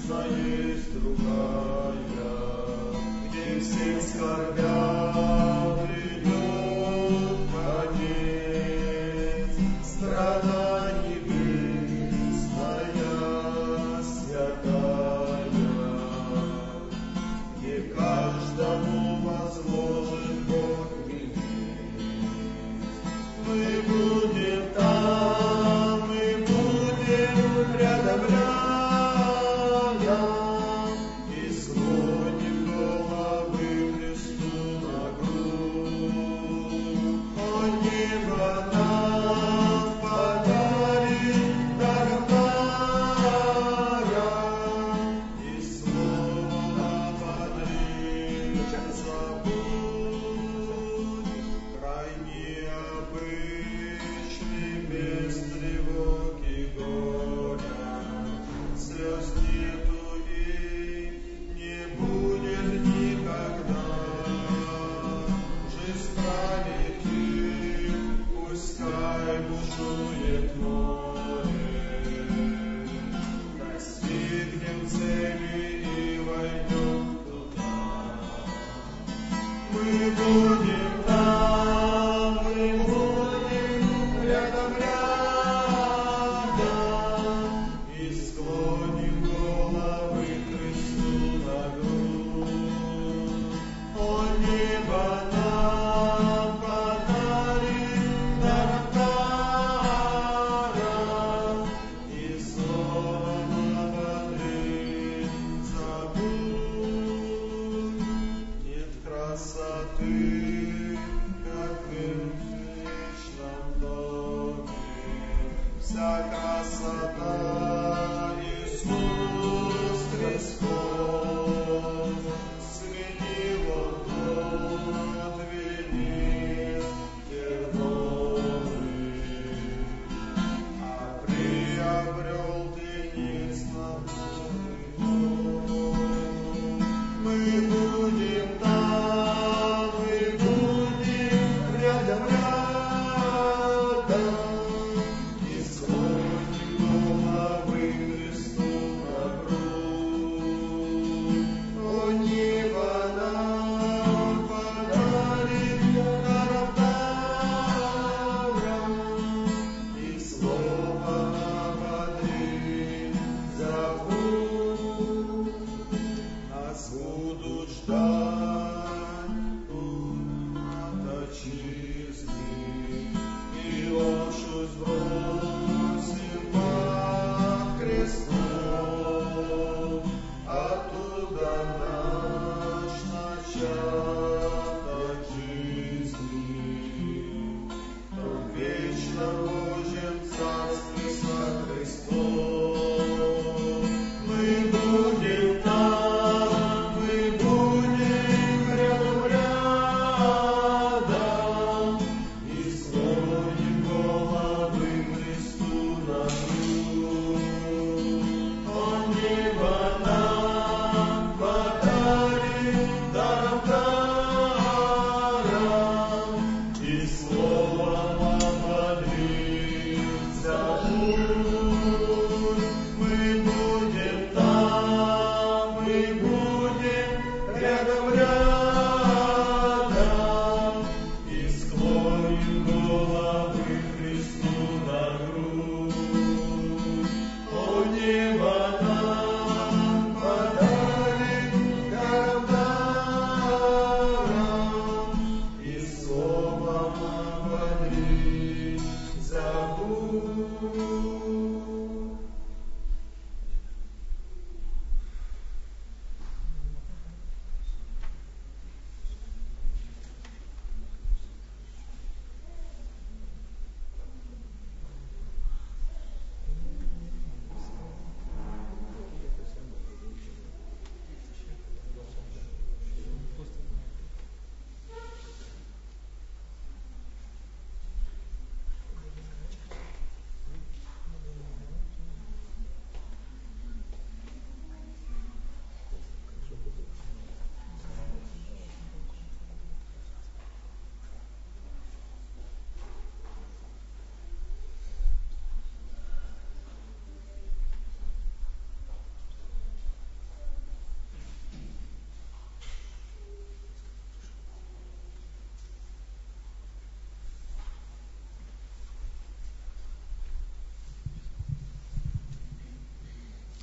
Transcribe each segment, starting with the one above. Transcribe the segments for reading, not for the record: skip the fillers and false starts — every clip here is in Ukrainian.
Небесна есть другая, где всем скорбям придет конец. Страна небесная, святая, где каждому возможен Бог венец. Мы будем там, мы будем рядом, и склоним головы Христу на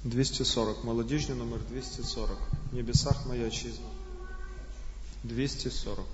240. Молодіжний номер 240. В небесах моя отчизна. 240.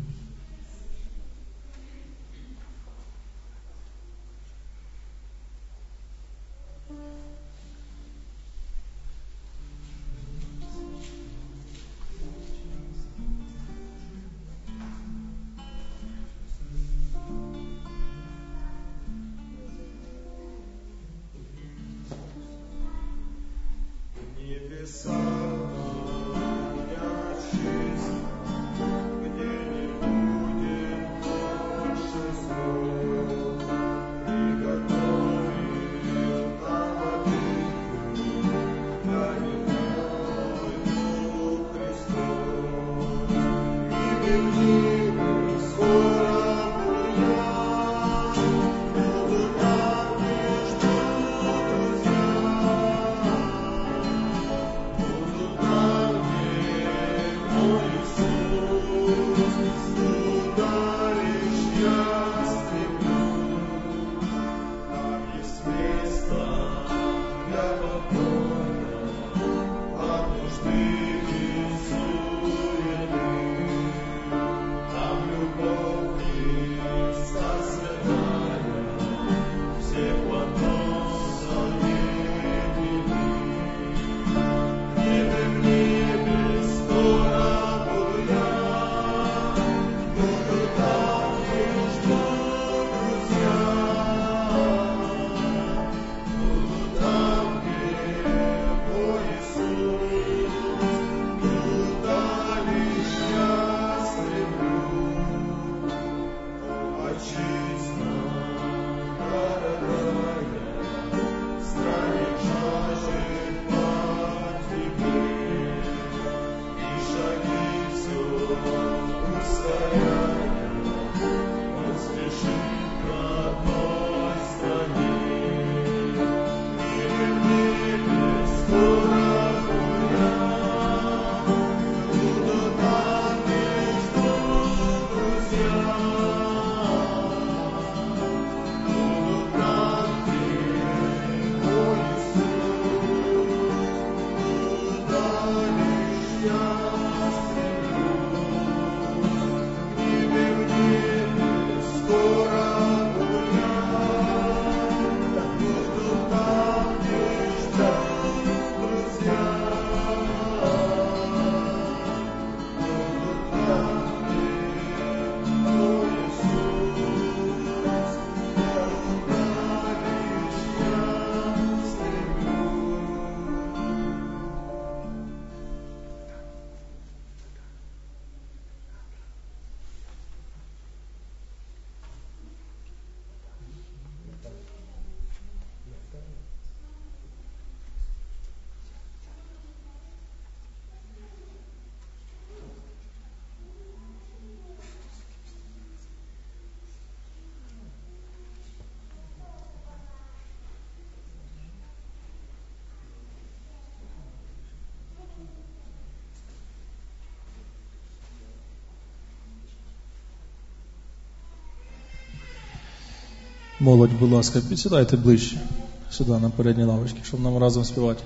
Молодь, будь ласка, підсідайте ближче сюди, на передні лавочки, щоб нам разом співати.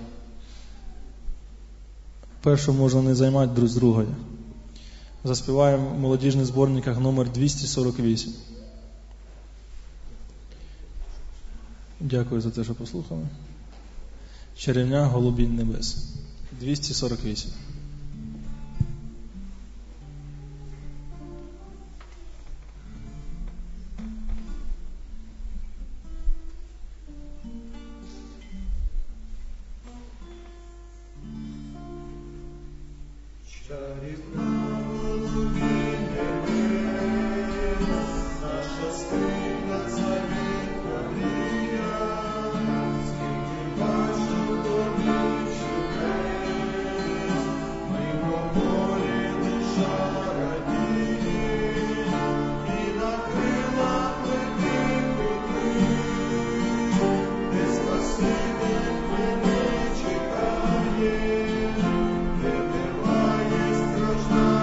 Першу можна не займати, друг з другою. Заспіваємо в молодіжних зборниках номер 248. Дякую за те, що послухали. Чарівня голубінь небес. 248. Страшна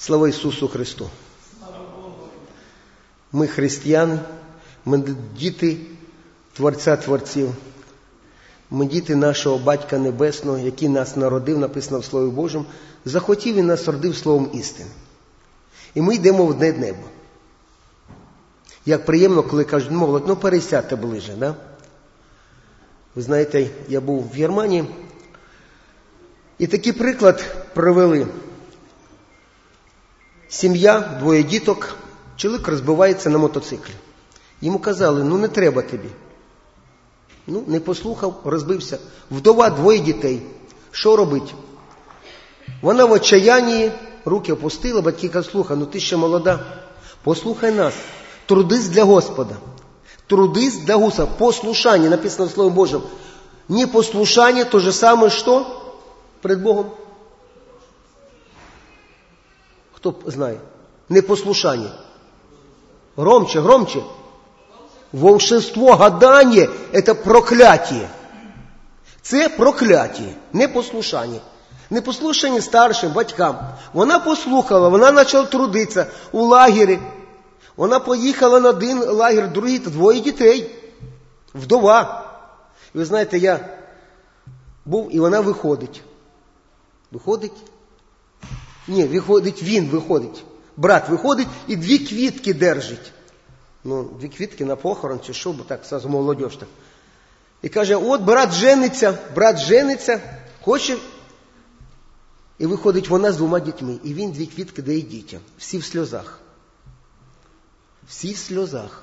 Слава Ісусу Христу! Ми християни, ми діти Творця Творців, ми діти нашого Батька Небесного, який нас народив, написано в Слові Божому, захотів і нас родив словом істини. І ми йдемо в одне небо. Як приємно, коли кажуть, молодь, пересядьте ближе, да? Ви знаєте, я був в Германії, і такий приклад привели. Сім'я, 2 діток, чоловік розбивається на мотоциклі. Йому казали, не треба тобі. Не послухав, розбився. Вдова, 2 дітей. Що робить? Вона в отчаянні, руки опустила, батьки кажуть, слухай, ти ще молода, послухай нас, трудись для Господа. Трудись для Господа. Послушання, написано в Слові Божому. Непослушание то же самое, что? Пред Богом. Кто знает? Непослушание. Громче, громче. Волшебство, гадание – это проклятие. Це прокляття, непослушання. Непослушання старшим, батькам. Вона послухала, вона почала трудитися у лагері. Вона поїхала на один лагер, другий, 2 дітей. Вдова. І ви знаєте, я був, і вона виходить. Виходить? Ні, він виходить. Брат виходить і 2 квітки держить. 2 квітки на похорон, чи що, бо так, сразу молодіж так. І каже, от брат жениться, хоче. І виходить вона з 2 дітьми. І він 2 квітки дає дітям. Всі в сльозах. Всі в сльозах.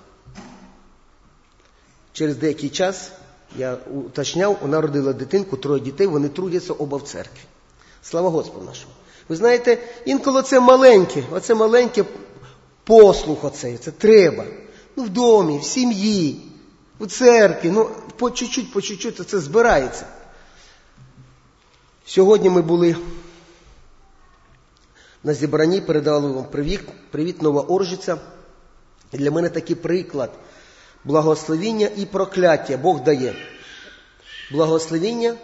Через деякий час, я уточняв, вона родила дитинку, 3 дітей, вони трудяться оба в церкві. Слава Господу нашому. Ви знаєте, інколи це маленьке послух оцей, це треба. В домі, в сім'ї, в церкві, по чуть-чуть це збирається. Сьогодні ми були на зібранні, передали вам привіт, Нова Оржиця. І для мене такий приклад. Благословіння і прокляття Бог дає. Благословіння,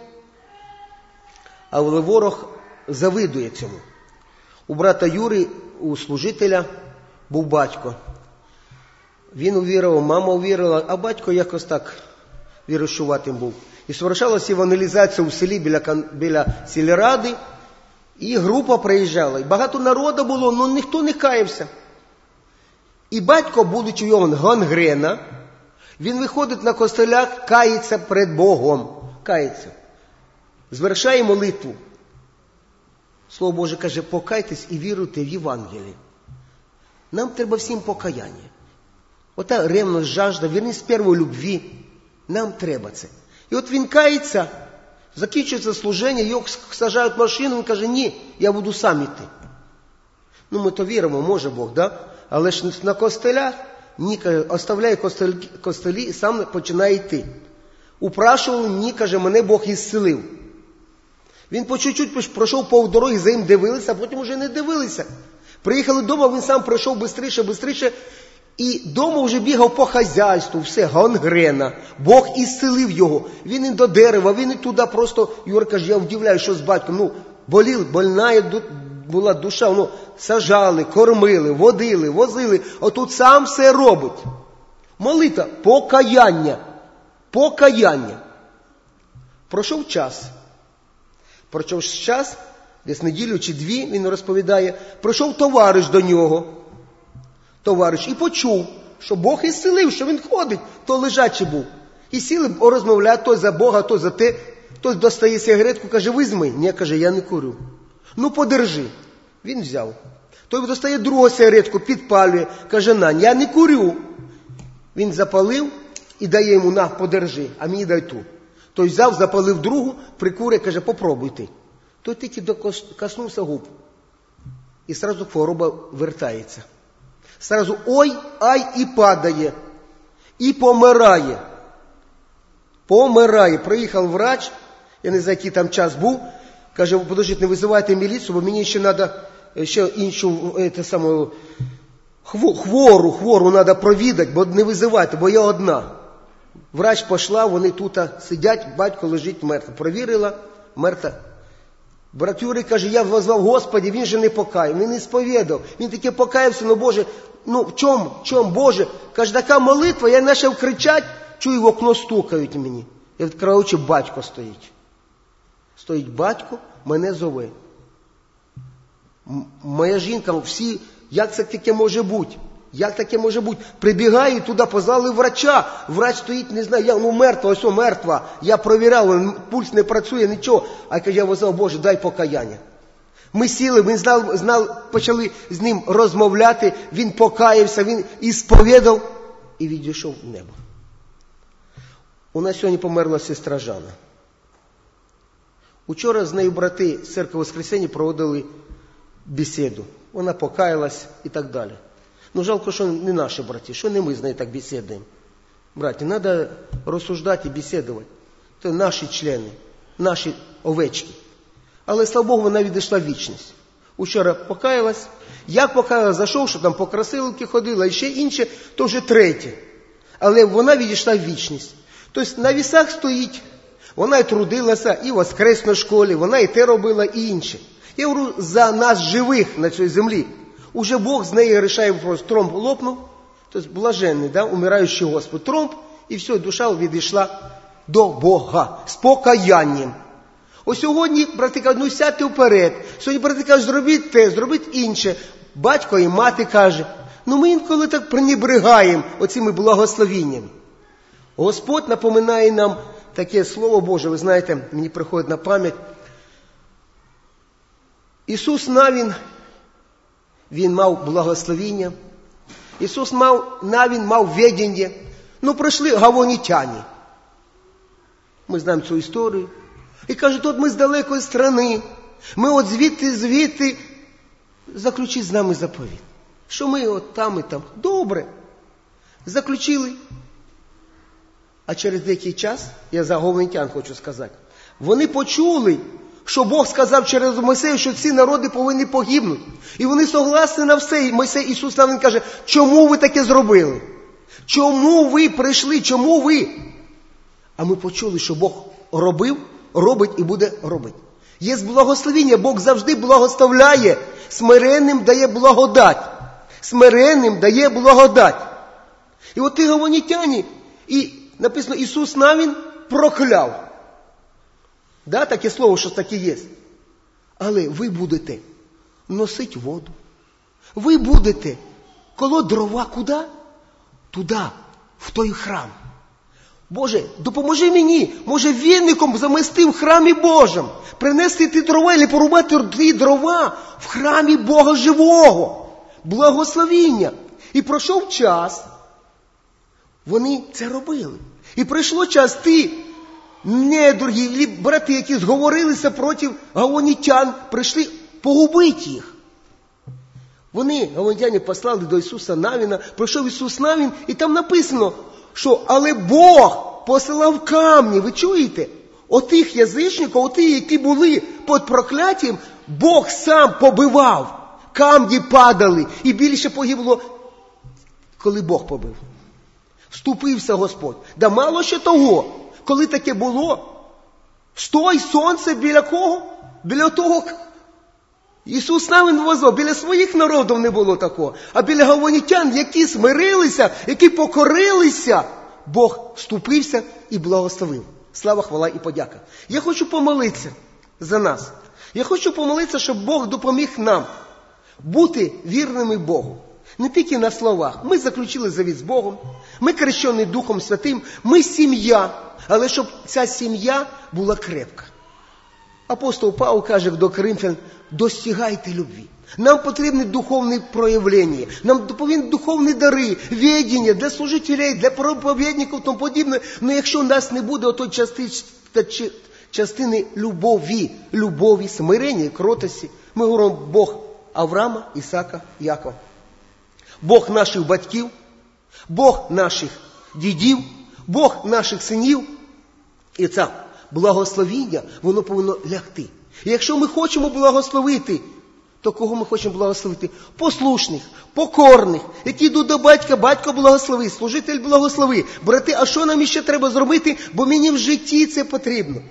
але ворог завидує цьому. У брата Юри, у служителя, був батько. Він увірував, мама увірила, а батько якось так вірощуватим був. І совершалася евангелізація у селі біля сільради, і група приїжджала. І багато народу було, але ніхто не каявся. І батько, будучи в його гангрена, він виходить на костелях, кається перед Богом. Кається. Звершає молитву. Слово Боже каже, покайтесь і віруйте в Євангеліє. Нам треба всім покаяння. Ота ревність, жажда, вірність першої любві. Нам треба це. І от він кається, закінчується служення, його саджають в машину, він каже, ні, я буду сам іти. Ми то віримо, може Бог, да? Але ж на костелях, ні, каже, оставляє костелі і сам починає йти. Упрашував, ні, каже, мене Бог ісцелив. Він по чуть-чуть пройшов повдороги, за ним дивилися, а потім уже не дивилися. Приїхали вдома, він сам пройшов бистріше, і дома вже бігав по хазяйству, все, гангрена. Бог ісцелив його. Він і до дерева, він і туди просто, Юра каже, я вдивляю, що з батьком. Больна була душа, сажали, кормили, водили, возили. Отут сам все робить. Молитва, покаяння. Пройшов час, десь неділю чи 2, він розповідає, прийшов товариш до нього. І почув, що Бог ісцелив, що він ходить, то лежачий був. І сіли розмовляти, той за Бога, той за те. Той достає сигаретку, каже, візьми. Ні, каже, я не курю. Подержи. Він взяв. Той достає другу сигаретку, підпалює, каже, я не курю. Він запалив і дає йому, подержи, а мені дай ту. Той взяв, запалив другу, прикурює, каже, попробуй ти. Той тільки коснувся губ. І сразу хвороба вертається. Сразу ой, ай, і падає. І помирає. Приїхав врач, я не знаю, який там час був, каже, подождіть, не визивайте міліцію, бо мені ще треба іншу хвору треба провідати, бо не визивайте, бо я одна. Врач пішла, вони тут сидять, батько лежить мертвий. Провірила, мертва. Брат Юрій каже, я возвав Господі, він же не покаяв, він не сповідав. Він таки покаявся, ну Боже, ну в чому, Боже? Каже, така молитва, я почав кричати, чую, в окно стукають мені. Я відкриваю очі, батько стоїть. Стоїть батько, мене зове. Моя жінка, всі, як це таке може бути? Як таке може бути? Прибігаю туди, позвали врача. Врач стоїть, не знаю, мертва, ось мертва. Я провіряв, пульс не працює, нічого. А я возвав, Боже, дай покаяння. Ми сіли, ми почали з ним розмовляти, він покаявся, він і сповідав, і відійшов в небо. У нас сьогодні померла сестра Жанна. Учора з нею брати з Церкви Воскресення проводили бесіду. Вона покаялась і так далі. Ну, жалко, що не наші браті, що не ми з нею так бесідуємо. Браті, треба розсуждати і бесідувати. Це наші члени, наші овечки. Але, слава Богу, вона відійшла в вічність. Учора покаялась. Як покаялась, зайшов, що там по красилки ходила, і ще інше, то вже третє. Але вона відійшла в вічність. Тобто на вісах стоїть, вона і трудилася, і в воскресній школі, вона і те робила, і інше. Я говорю, за нас живих на цій землі. Уже Бог з неї рішає вопрос, тромб лопнув, тобто блаженний, да, умираючий Господь, тромб, і все, душа відійшла до Бога з покаянням. Ось сьогодні брати кажуть, ну сядьте вперед. Сьогодні брати кажуть, зробіть те, зробіть інше. Батько і мати каже, ну ми інколи так пренебрегаємо оцими благословіннями. Господь напоминає нам таке Слово Боже, ви знаєте, мені приходить на пам'ять. Ісус Навін, він мав благословіння. Ісус Навін мав ведення. Ну прийшли гавонітяни. Ми знаємо цю історію. І кажуть, от ми з далекої страни, ми от звідти, заключіть з нами заповідь. Що ми от там і там. Добре. Заключили. А через деякий час, я за гаванітян хочу сказати, вони почули, що Бог сказав через Мойсея, що ці народи повинні погибнути. І вони согласні на все. І Мойсей, Ісус Навін каже, чому ви таке зробили? Чому ви прийшли? Чому ви? А ми почули, що Бог робить і буде робити. Є благословіння, Бог завжди благословляє, смиренним дає благодать. Смиренним дає благодать. І от ті гаванітяни, і написано, Ісус Навін прокляв. Да, таке слово, що таке є. Але ви будете носити воду. Ви будете коло дрова куди? Туди, в той храм. Боже, допоможи мені, може віником замести в храмі Божому, принести ті дрова, або порубати ті дрова в храмі Бога живого. Благословіння. І пройшов час, вони це робили. І прийшло час, ті недруги, брати, які зговорилися проти гаванітян, прийшли погубити їх. Вони, гаванітяни, послали до Ісуса Навіна, прийшов Ісус Навін, і там написано, що, але Бог посилав камні, ви чуєте? Отих язичників, оті, які були під прокляттям, Бог сам побивав. Камні падали, і більше погибло, коли Бог побив. Вступився Господь. Да мало ще того, коли таке було, стой, сонце біля кого? Біля того, Ісус Навін возвав, біля своїх народів не було такого. А біля гаванітян, які смирилися, які покорилися, Бог вступився і благословив. Слава, хвала і подяка. Я хочу помолитися за нас. Я хочу помолитися, щоб Бог допоміг нам бути вірними Богу. Не тільки на словах. Ми заключили завіт з Богом, ми хрещені Духом Святим, ми сім'я, але щоб ця сім'я була крепка. Апостол Павло каже до Коринфян, достигайте любві. Нам потрібні духовні проявлення, нам потрібні духовні дари, ведення для служителей, для проповідників і тому подібне. Але якщо у нас не буде отої частини любові, смирення і кротості, ми говоримо Бог Авраама, Ісака, Якова. Бог наших батьків, Бог наших дідів, Бог наших синів. І це благословіння, воно повинно лягти. І якщо ми хочемо благословити, то кого ми хочемо благословити? Послушних, покорних, які йдуть до батька, батько благослови, служитель благослови. Брати, а що нам ще треба зробити? Бо мені в житті це потрібно.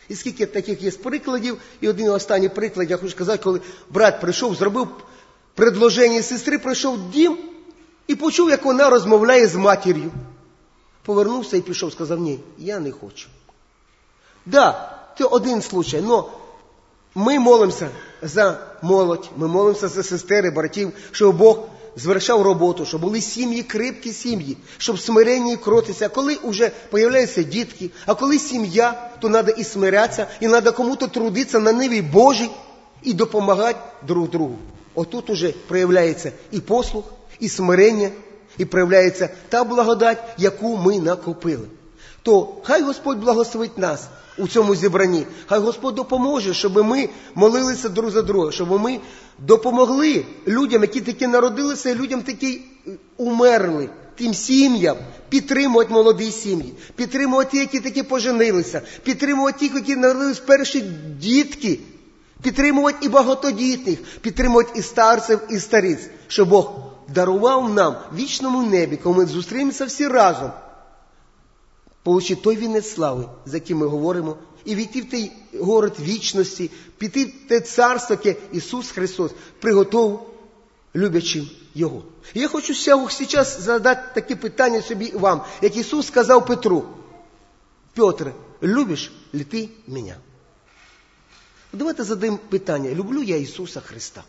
І скільки таких є прикладів, і один останній приклад, я хочу сказати, коли брат прийшов, зробив предложення сестри, прийшов в дім і почув, як вона розмовляє з матір'ю. Повернувся і пішов, сказав, ні, я не хочу. Да, це один случай, но ми молимося за молодь, ми молимося за сестер і братів, щоб Бог звершав роботу, щоб були сім'ї, крепкі сім'ї, щоб смиренні кротися. А коли вже появляються дітки, а коли сім'я, то треба і смирятися, і треба кому-то трудитися на ниві Божій і допомагати друг другу. Отут уже проявляється і послух, і смирення, і проявляється та благодать, яку ми накопили. То хай Господь благословить нас у цьому зібранні. Хай Господь допоможе, щоб ми молилися друг за друга, щоб ми допомогли людям, які таки народилися, і людям, які умерли, тим сім'ям, підтримувати молоді сім'ї, підтримувати ті, які таки поженилися, підтримувати тих, які народились перші дітки, підтримувати і багатодітних, підтримувати і старців, і стариць, щоб Бог дарував нам в вічному небі, коли ми зустрінемося всі разом, получити той вінець слави, за яким ми говоримо, і війти в той город вічності, піти в те царство, яке Ісус Христос приготував люблячим Його. І я хочу зараз задати таке питання собі і вам, як Ісус сказав Петру: Петр, любиш ли ти мене? Давайте задаємо питання, люблю я Ісуса Христа?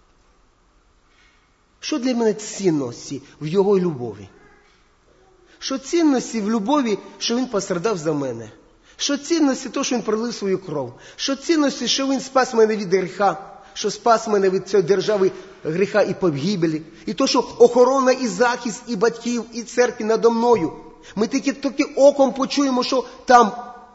Що для мене цінності в Його любові? Що цінності в любові, що Він пострадав за мене? Що цінності то, що Він пролив свою кров? Що цінності, що Він спас мене від гріха? Що спас мене від цієї держави гріха і погибелі? І то, що охорона і захист і батьків, і церкви надо мною. Ми тільки оком почуємо, що там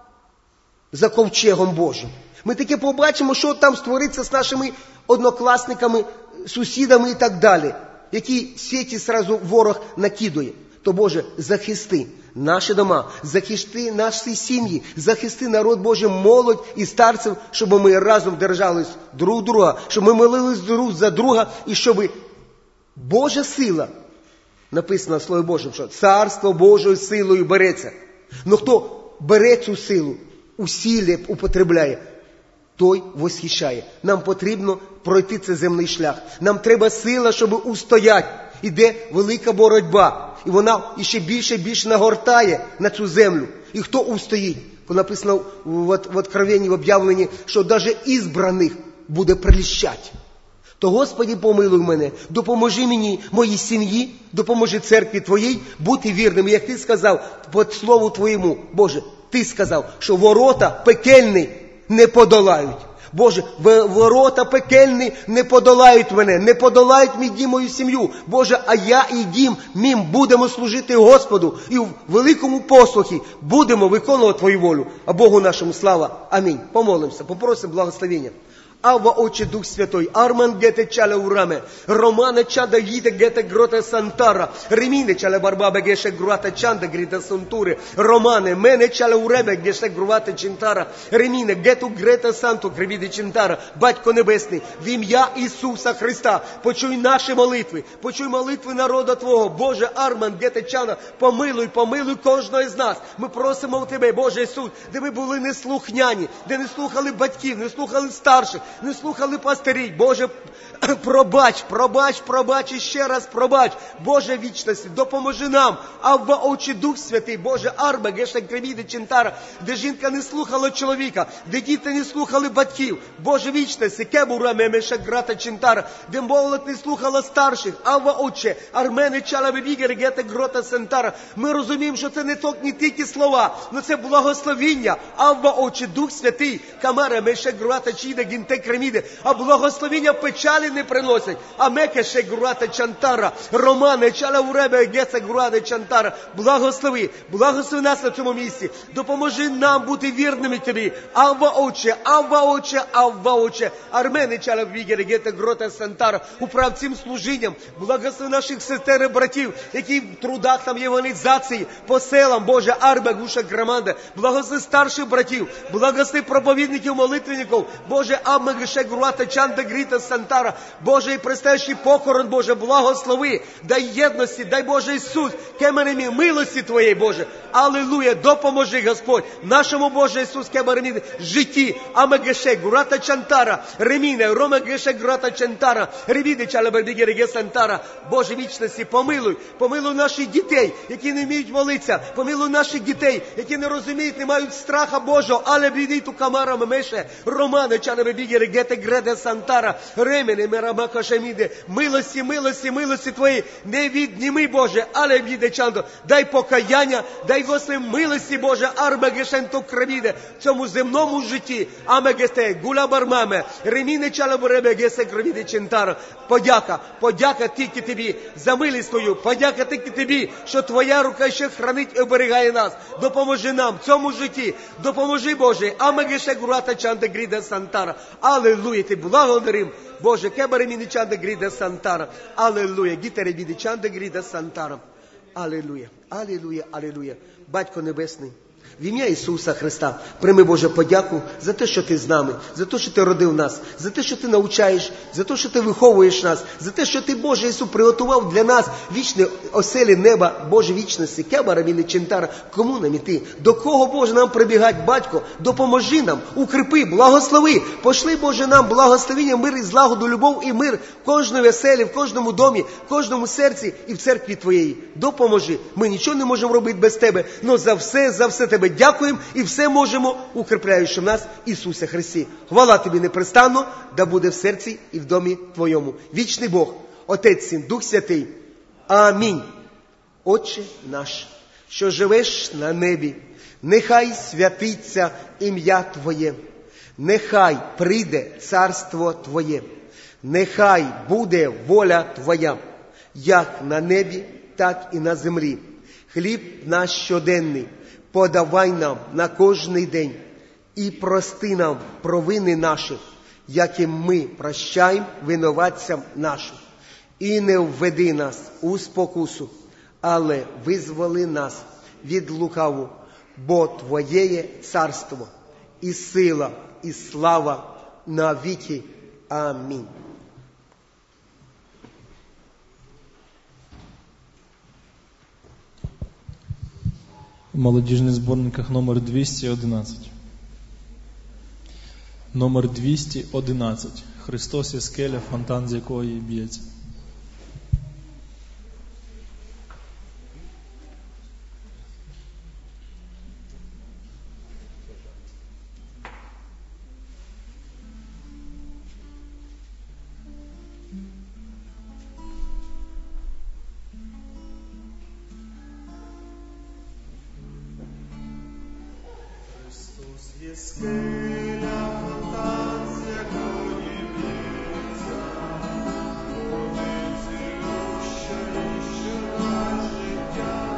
за ковчегом Божим. Ми таки побачимо, що там створиться з нашими однокласниками, сусідами і так далі, які сіті сразу ворог накидує. То, Боже, захисти наші дома, захисти наші сім'ї, захисти народ Божий, молодь і старців, щоб ми разом держались друг друга, щоб ми молились друг за друга, і щоб Божа сила, написано в Слові Божому, що царство Божою силою береться. Но хто бере цю силу, усілля употребляє, той восхищає. Нам потрібно пройти цей земний шлях. Нам треба сила, щоб устояти. Іде велика боротьба. І вона іще більше і більше нагортає на цю землю. І хто устоїть? Написано в Откровенні, в об'явленні, що навіть ізбраних буде прельщать. То, Господи, помилуй мене, допоможи мені, моїй сім'ї, допоможи церкві Твоїй бути вірним. Як Ти сказав, по слову Твоєму, Боже, Ти сказав, що ворота пекельні не подолають. Боже, ворота пекельні не подолають мене, не подолають мій дім, мою сім'ю. Боже, а я і дім мій будемо служити Господу. І в великому послухі будемо виконувати Твою волю. А Богу нашому слава. Амінь. Помолимося, попросимо благословення. Авва, Отче, Дух Святой, Арман гете чале ураме, Романе чада їде гете грота сантара, Реміне чале барбабе геше груата чанда гріта сантури, Романе, мене чале уребе геше груата чентара, Реміне гету грета санту кривіде чентара, Батько Небесний, в ім'я Ісуса Христа, почуй наші молитви, почуй молитви народу Твого, Боже, Арман гете чана, помилуй кожного з нас. Ми просимо в Тебе, Боже Ісус, де ми були неслухняні, де не слухали батьків, не слухали старших, не слухали пастирів. Боже, пробач і ще раз пробач. Боже вічності, допоможи нам. Авва, Отче, Дух Святий, Боже, Арба, Гешек, Креміде, Чентара, де жінка не слухала чоловіка, де діти не слухали батьків. Боже вічності, Кебура, Мемешек, Грата, Чентара, де молодь не слухала старших. Авва, Отче, Армени, Чала, Бебігер, Гете, Грота, Сентара. Ми розуміємо, що це не тільки слова, але це благословіння. Авва, Отче, Дух Святий, Камара, Мешек, Грата, Чіда, Гінте, Креміде, а благословіння печалі не приносять. А мекеше Грата Чантара, Романе, Чала Уребе, Геце Грата Чантара. Благослови нас на цьому місці. Допоможи нам бути вірними Тобі. Авва, Отче, Армени, Чала Вігер, Гете Грота Сантара. Управ цим служінням. Благослови наших сестер і братів, які в трудах там євангелізації по селам, Боже, Арбе, Гуша, Громада. Благослови старших братів, благослови проповідників, молитвенників, Боже, Амагеше Груата Чанда Гріта Сантара. Боже, і предстоящий похорон, Боже, благослови, дай єдності, дай Боже Ісус, кемеремі милості Твоєї, Боже. Алілуя, допоможи, Господь, нашому Боже Ісус, кемеремі житті. Амагеше Груата Чантара, Реміне, Ромагеше Груата Чантара, Ревіде Чалабердіге Реге Сантара. Боже вічності, помилуй, помилуй наших дітей, які не вміють молитися, помилуй наших дітей, які не розуміють, не мають страха Божого, але бідіту камара мемеше, Романе Чалабердіге Регете Греде Сантара, Ремене Мерамака Шеміде, милості, милості, милості Твої, не відніми, Боже, але біде Чандо, дай покаяння, дай, Господи, милості, Боже, Арбегешенто Кравіде, в цьому земному житті, Амегесте, Гулабармаме, Реміне Чалаберебегесе Кравіде Чентара. Подяка, подяка тільки Тобі за милість Твою, подяка тільки Тобі, що Твоя рука ще хранить і оберігає нас. Допоможи нам в цьому житті, допоможи, Боже, Амегеше Груата Чанда Гріда Сантара. Алілуя, Ти благодарим, Боже, Кебареміни Чанда Гріда Сантара. Алілуя, Гітеребіди Чанда Гріда Сантара. Алілуя, алілуя, алілуя. Батько Небесний, в ім'я Ісуса Христа, прийми, Боже, подяку за те, що Ти з нами, за те, що Ти родив нас, за те, що Ти навчаєш, за те, що Ти виховуєш нас, за те, що Ти, Боже Ісус, приготував для нас вічне оселі неба, Боже вічності, Кебараміни Чентара. Кому нам іти? До кого, Боже, нам прибігати, Батько? Допоможи нам, укріпи, благослови, пошли, Боже, нам благословення, мир і злагоду, любов і мир в кожному оселі, в кожному домі, в кожному серці і в церкві Твоєї. Допоможи. Ми нічого не можемо робити без Тебе, но за все Тебе дякуємо і все можемо, укріпляючи в нас Ісусе Христі. Хвала Тобі непрестанно, да буде в серці і в домі Твоєму. Вічний Бог, Отець, Син, Дух Святий. Амінь. Отче наш, що живеш на небі, нехай святиться ім'я Твоє, нехай прийде царство Твоє, нехай буде воля Твоя, як на небі, так і на землі. Хліб наш щоденний подавай нам на кожний день і прости нам провини наші, яким ми прощаємо винуватцям нашим. І не введи нас у спокусу, але визволи нас від лукаву, бо Твоє є царство, і сила, і слава на віки. Амінь. В молодіжних зборниках номер 211. Номер 211. Христос є скеля, фонтан з якої б'ється. Скеля, фонтан, з якої б'ється, води цілюща і щира життя.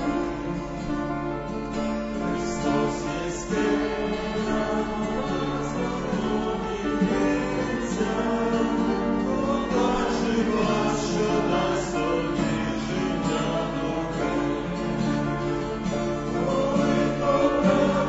Христос є скеля, фонтан, з якої б'ється, вода жива, що дасть тобі життя нове. Ой, добре.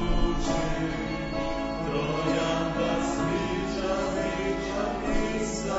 Троянда свіча,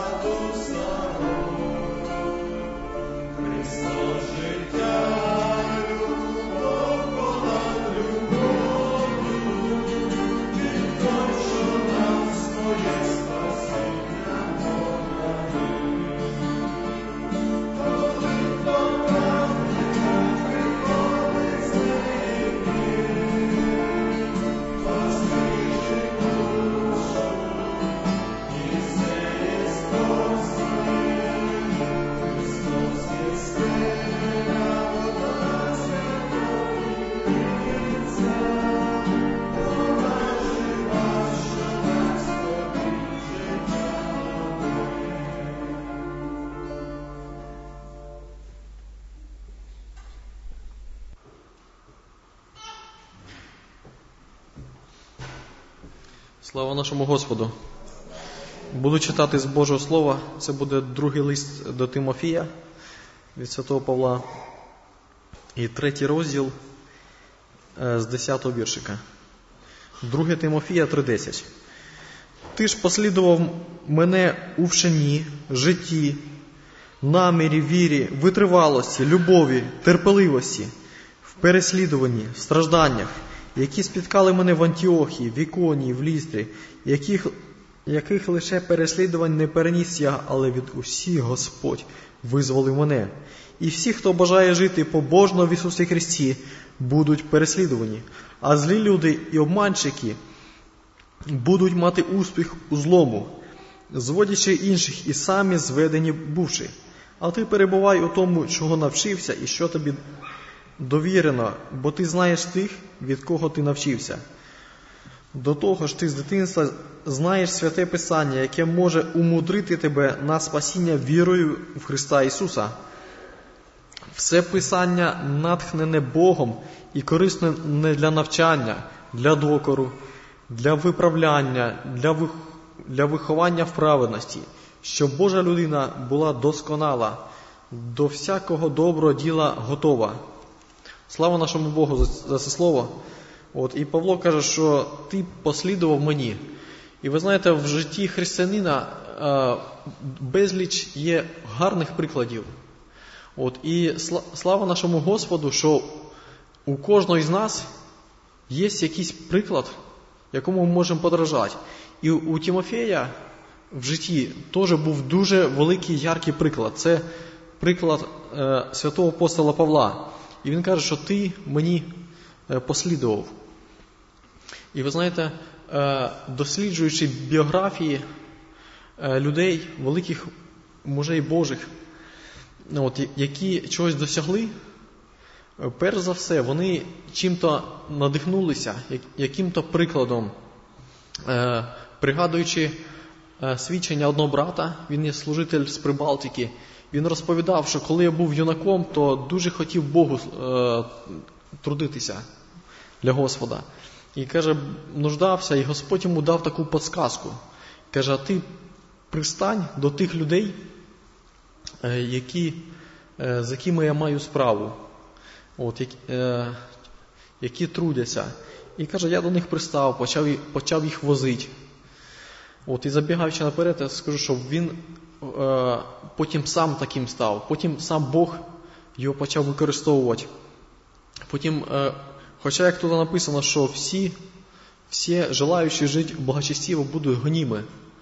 Слава нашому Господу! Буду читати з Божого Слова. Це буде другий лист до Тимофія від Святого Павла. І 3 розділ з 10-го віршика. 2 Тимофія 3:10. «Ти ж послідував мене у вченні, житті, намірі, вірі, витривалості, любові, терпеливості, в переслідуванні, в стражданнях, які спіткали мене в Антіохії, в Іконії, в Лістрі, яких лише переслідувань не переніс я, але від усіх Господь визволив мене. І всі, хто бажає жити побожно в Ісусі Христі, будуть переслідувані. А злі люди і обманщики будуть мати успіх у злому, зводячи інших і самі зведені бувши. А ти перебувай у тому, чого навчився і що тобі довірено, бо ти знаєш тих, від кого ти навчився. До того ж ти з дитинства знаєш Святе Писання, яке може умудрити тебе на спасіння вірою в Христа Ісуса. Все Писання натхнене Богом і корисне не для навчання, для докору, для виправляння, для виховання в праведності, щоб Божа людина була досконала, до всякого доброго діла готова». Слава нашому Богу за це слово. І Павло каже, що ти послідував мені. І ви знаєте, в житті християнина безліч є гарних прикладів. І слава нашому Господу, що у кожного з нас є якийсь приклад, якому ми можемо подражати. І у Тимофія в житті теж був дуже великий, яркий приклад. Це приклад святого апостола Павла. І він каже, що ти мені послідував. І ви знаєте, досліджуючи біографії людей, великих мужей Божих, які чогось досягли, перш за все, вони чим-то надихнулися, яким-то прикладом. Пригадуючи свідчення одного брата, він є служитель з Прибалтики, він розповідав, що коли я був юнаком, то дуже хотів Богу трудитися для Господа. І, каже, нуждався, і Господь йому дав таку підсказку. Каже, а ти пристань до тих людей, з якими я маю справу, які трудяться. І, каже, я до них пристав, почав їх возити. І забігаючи наперед, я скажу, що він потім сам таким став. Потім сам Бог його почав використовувати. Потім, хоча як тут написано, що всі желаючі жити благочестиво будуть гоніми.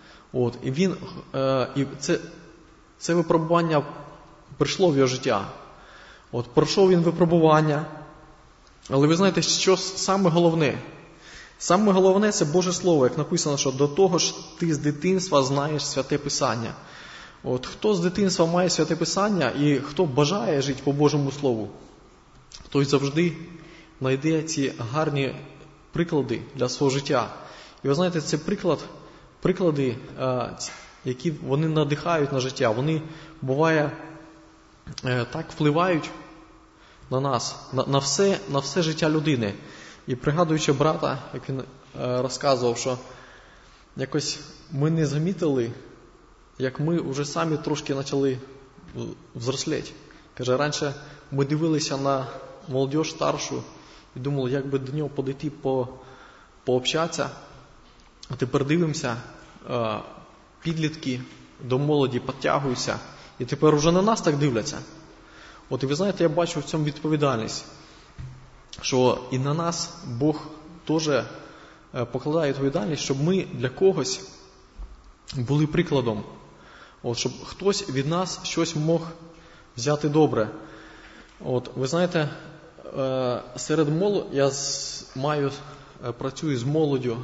І це випробування прийшло в його життя. Пройшов він випробування. Але ви знаєте, що саме головне? Саме головне – це Боже Слово, як написано, що до того ж ти з дитинства знаєш Святе Писання. Хто з дитинства має Святе Писання і хто бажає жити по Божому Слову, той завжди знайде ці гарні приклади для свого життя. І ви знаєте, це приклади, які вони надихають на життя. Вони, буває, так впливають на нас, на все життя людини. І пригадуючи брата, як він розказував, що якось ми не замітили, як ми вже самі трошки почали взросліти. Каже, раніше ми дивилися на молодіж старшу і думали, як би до нього подійти, пообщатися. А тепер дивимося, підлітки до молоді підтягуються, і тепер уже на нас так дивляться. І ви знаєте, я бачу в цьому відповідальність, що і на нас Бог теж покладає відповідальність, щоб ми для когось були прикладом. Щоб хтось від нас щось мог взяти добре. Ви знаєте, серед молоді, я працюю з молоддю,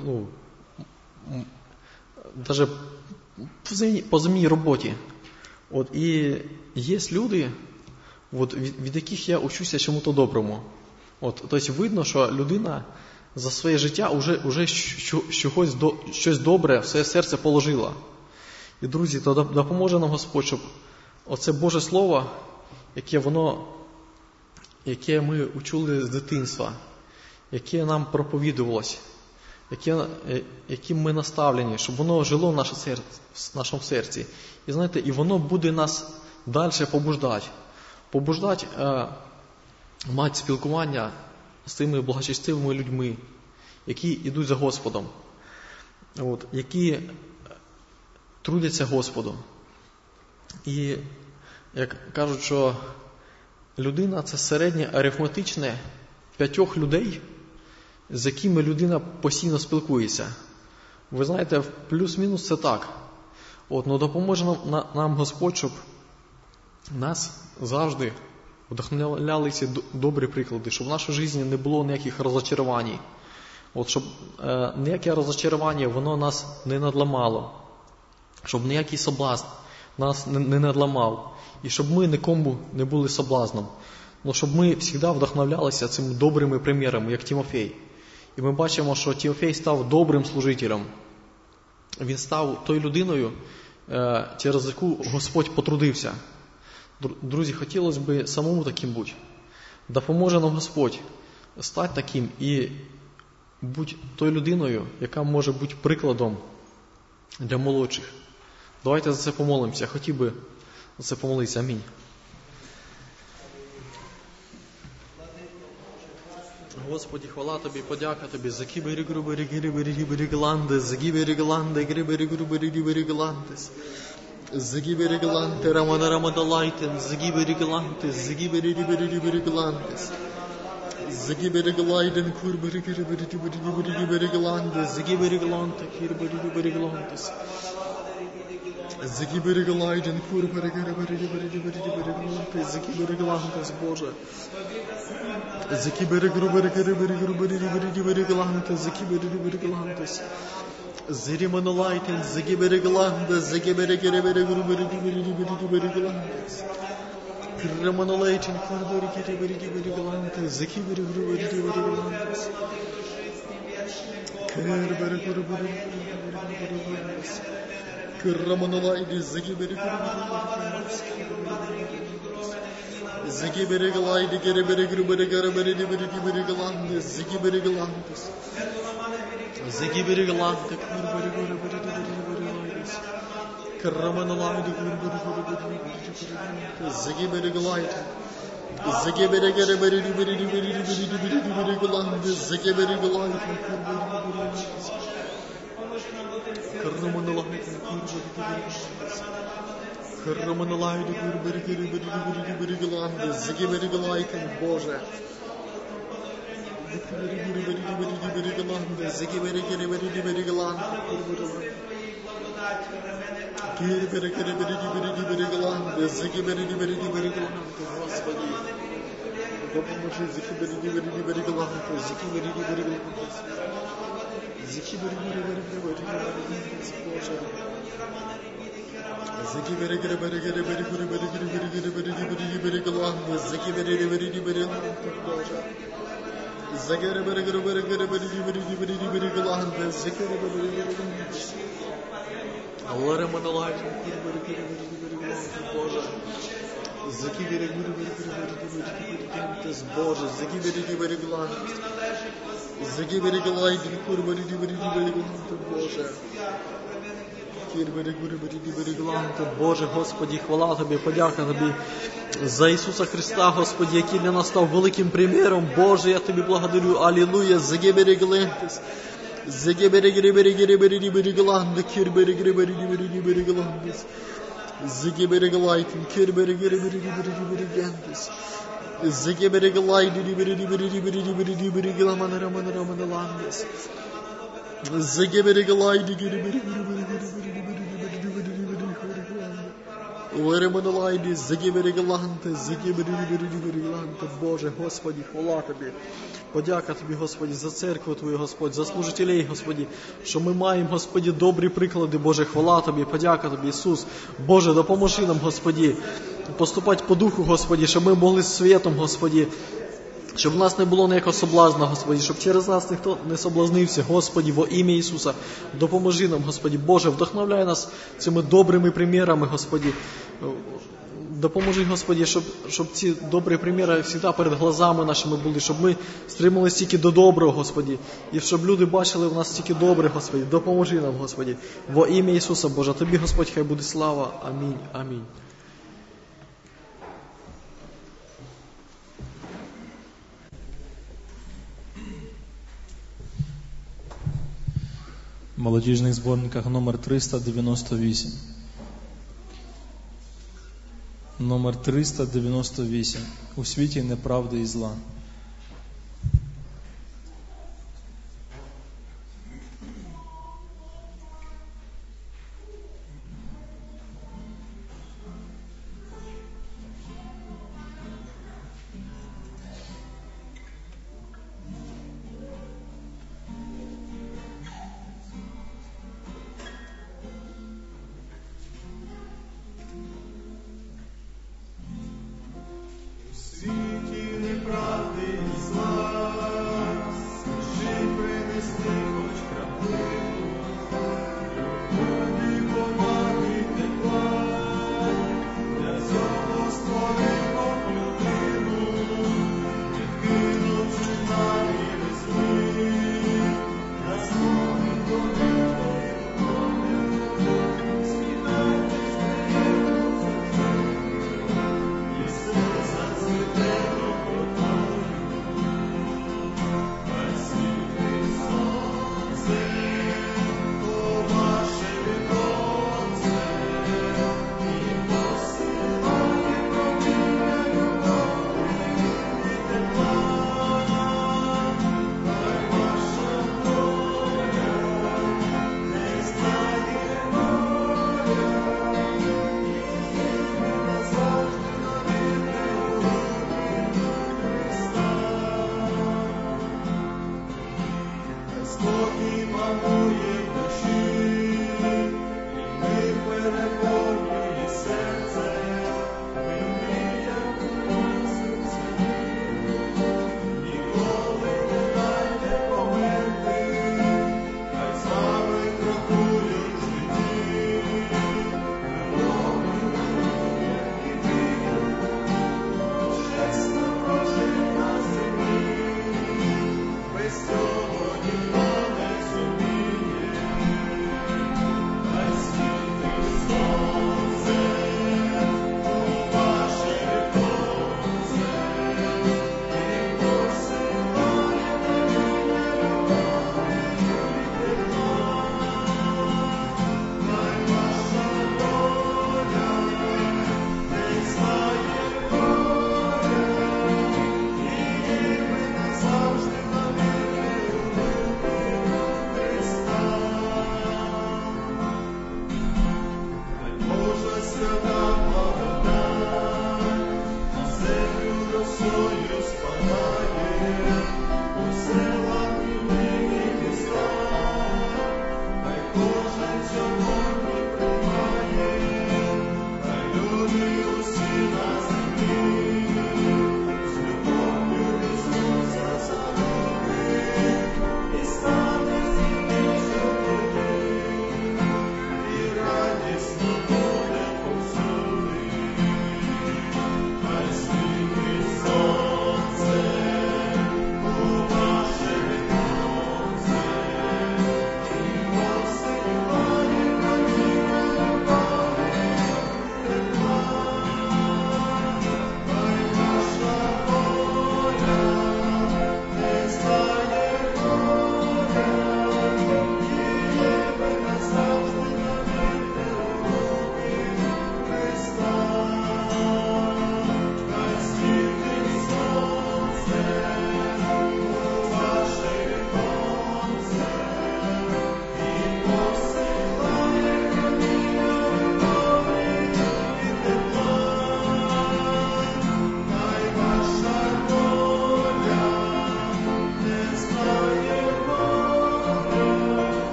навіть по земній роботі. І є люди, від яких я учуся чому-то доброму. Тобто видно, що людина за своє життя вже щось добре в своє серце положила. І, друзі, то допоможе нам Господь, щоб оце Боже Слово, яке ми учули з дитинства, яке нам проповідувалось, яким ми наставлені, щоб воно жило в нашому серці. І знаєте, і воно буде нас далі побуждати мати спілкування з тими благочестивими людьми, які йдуть за Господом, які трудяться Господу. І як кажуть, що людина – це середнє арифметичне 5 людей, з якими людина постійно спілкується. Ви знаєте, плюс-мінус це так. Ну допоможе нам Господь, щоб нас завжди вдохновляли ці добрі приклади, щоб в нашій житті не було ніяких розчарувань. Щоб ніяке розчарування, воно нас не надламало. Щоб ніякий соблазн нас не надламав. І щоб ми нікому не були соблазном. Щоб ми завжди вдохновлялися цими добрими примірами, як Тимофій. І ми бачимо, що Тимофій став добрим служителем. Він став тою людиною, через яку Господь потрудився. Друзі, хотілося б самому таким бути. Допоможе нам Господь стати таким і бути тою людиною, яка може бути прикладом для молодших. Давайте за це помолимося. Хотів би за це помолитися. Амінь. Господи, хвала Тобі, подяка Тобі за кібері-грубері-гірібері-гірібері-гланди, за гібері-гланди-грибері-грубері-гірібері-гландис, за гібері-гланди рамана-рамадалайтен, за гібері-гландис, за гібері-гірібері-гірібері-гландис, за гібері-глайден курбері-гірібері-гірібері-гірібері-гландис, за гібері-гланди-гірібері-гірібері-гландис, за гібері-глайден курбері-гірібері-гірібері-гірібері-гландис, за гібері-гландис, Боже. Закибери-грубери-грубери-грубери-грубери-грубери-гландес, закибери-грубери-гландес. Зириманолайтен, закибери-гландес, закибери-грубери-грубери-грубери-грубери-гландес. Краманолайтен, грубери-грубери-грубери-гландес, закибери-грубери-грубери-гландес. Краманолайтен, Краманолайтен, закибери-грубери-грубери-гландес. Загибери-глайди, геребери-грубери-грубери-грубери-грубери-гландес, загибери-гландес. Загибери-гланди, грубери-грубери-грубери-гландес. Краманолайди, грубери-грубери-грубери-грубери-гландес, загибери-глайди. Загибери-грубери-грубери-грубери-грубери-грубери-гландес, загибери-глайди, грубери-грубери-гландес. Краманолайди, грубери-грубери-грубери-гландес. Краманолайди, грубери-грубери-грубери-грубери-гландес, загибери-глайди, Боже. Грубери-грубери-грубери-грубери-гландес, загибери-грубери-грубери-гландес, грубери-грубери-грубери-грубери-гландес, загибери-грубери-грубери-гландес, Господи. Допоможи, загибери-грубери-грубери-гландес, загибери-грубери-грубери-гландес, загибери-грубери-грубери-грубери-гландес, Боже. Загибери-грубери-грубери-грубери-грубери-грубери-грубери-гландес, загибери-грубери-грубери-гландес, Боже. Загибери-грубери-грубери-грубери-грубери-гландес, загибери-грубери-грубери-гландес. Аллараманалайден, грубери-грубери-грубери-гландес, Боже. Загибери-грубери-грубери-грубери-гландес, Боже. Загибери-грубери-гландес. Загибери-глайден, грубери-грубери-грубери-гландес, Боже. Боже, Господи, хвала Тобі, подяка Тобі за Ісуса Христа, Господи, який для нас став великим приміром. Боже, я Тобі благодарю. Алілуя. Загибери-гландес. Загибери-грибери-грибери-грибери-гландес, кирбери-грибери-грибери-грибери-гландес. Загибери-глайден, кирбери-грибери-грибери-грибери-гландес. Загибери-глайден-грибери-грибери-грибери-грибери-гландес. Загибери-глайден, Леремонолайді, загибери-гландес, загибери-гландес, Боже, Господи, хвала Тобі. Подяка Тобі, Господи, за церкву Твою, Господь, за служителей, Господи, що ми маємо, Господи, добрі приклади, Боже, хвала Тобі, подяка Тобі, Ісус. Боже, допоможи нам, Господи, поступати по духу, Господи, щоб ми могли з світом, Господи, Щоб в нас не було ніякого соблазну, Господі, щоб через нас ніхто не соблазнився, Господі, во ім'я Ісуса. Допоможи нам, Господі, Боже, вдохновляй нас цими добрими примірами, Господі. Допоможи, Господі, щоб ці добрі приміри завжди перед глазами нашими були, щоб ми стрималися тільки до доброго, Господі, і щоб люди бачили в нас тільки добре, Господі. Допоможи нам, Господі, во ім'я Ісуса, Боже. Тобі, Господь, хай буде слава. Амінь. Амінь. В молодіжних зборниках номер 398. Номер 398. У світі неправди і зла. У світі неправди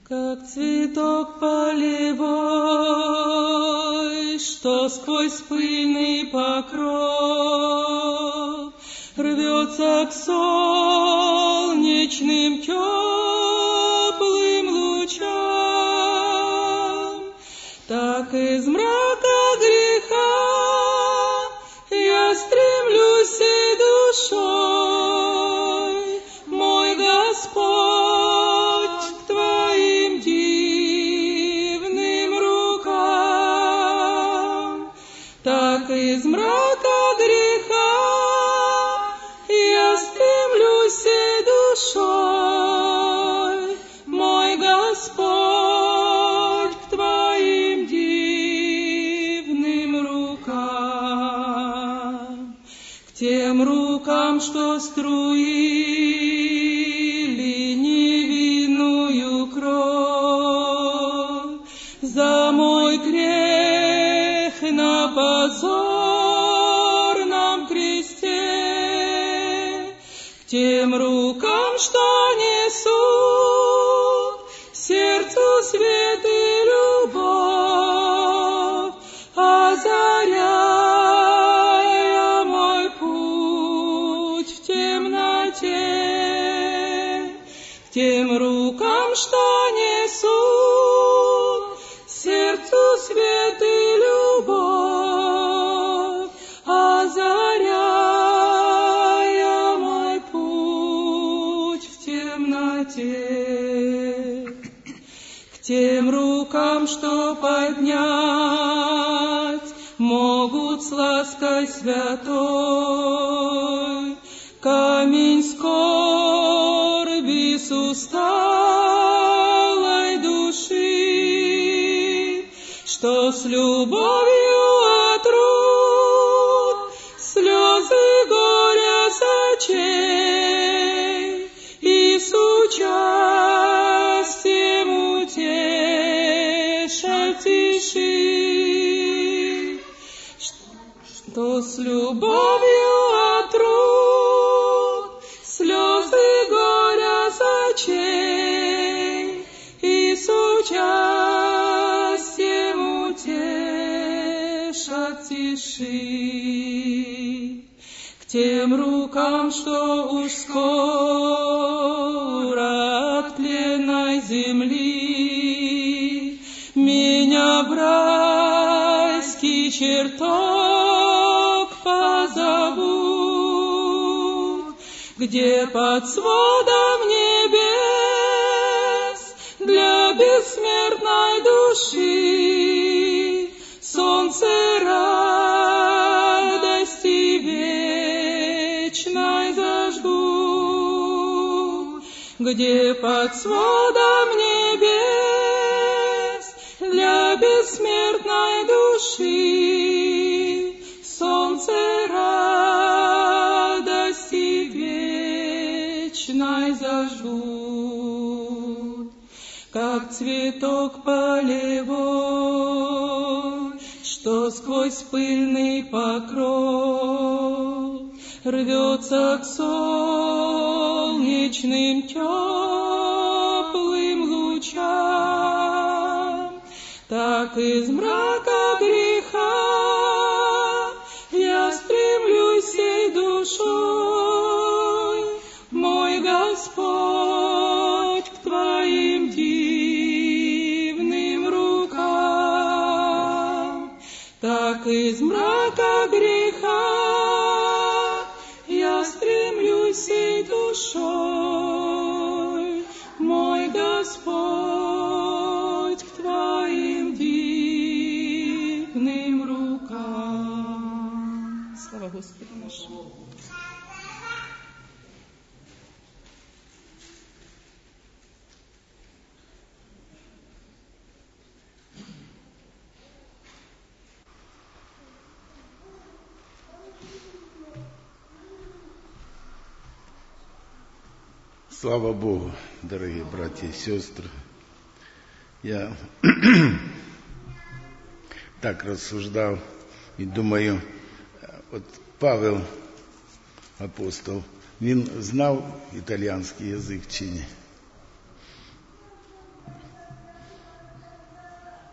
Как цветок полевой, что сквозь пыльный покров рвется к солнечным теплым лучам, так из мрака греха я стремлюсь и душой, мой Господь, к Твоим дивным рукам. Так из мрака греха я стремлюсь и душой, мой Господь, к Твоим дивным рукам, к тем рукам, что струили невинную кровь за мой грех на позорном кресте, к тем рукам, что несут сердцу свет и любовь, озаряя мой путь в темноте, к тем рукам, что несут сердцу свет и любовь, озаряя мой путь в темноте, к тем рукам, что поднять могут с лаской святой камень скорби с усталой души, что с любовью отрут слезы горя с очей и с участием утешат тиши, что с любовью отрут слезы горя с очей и с участием утешат тиши, к тем рукам, что уж скоро от тленной земли меня в райский чертог позовут, где под сводом небес для бессмертной души солнце радости вечной зажгут, где под сводом небес для бессмертной души солнце радости вечной зажгут, как цветок полевой, что сквозь пыльный покров рвется к солнечным теплым лучам, так из мрака греха я стремлюсь всей душой, мой Господь, к Твоим дивным рукам. Так из мрака греха я стремлюсь всей душой, мой Господь, к Твоим дивным рукам. Слава Господу нашему. Слава Богу, дорогие братья и сестры. Я так рассуждал і думаю, от Павел, апостол, він знав італійський язик чи ні?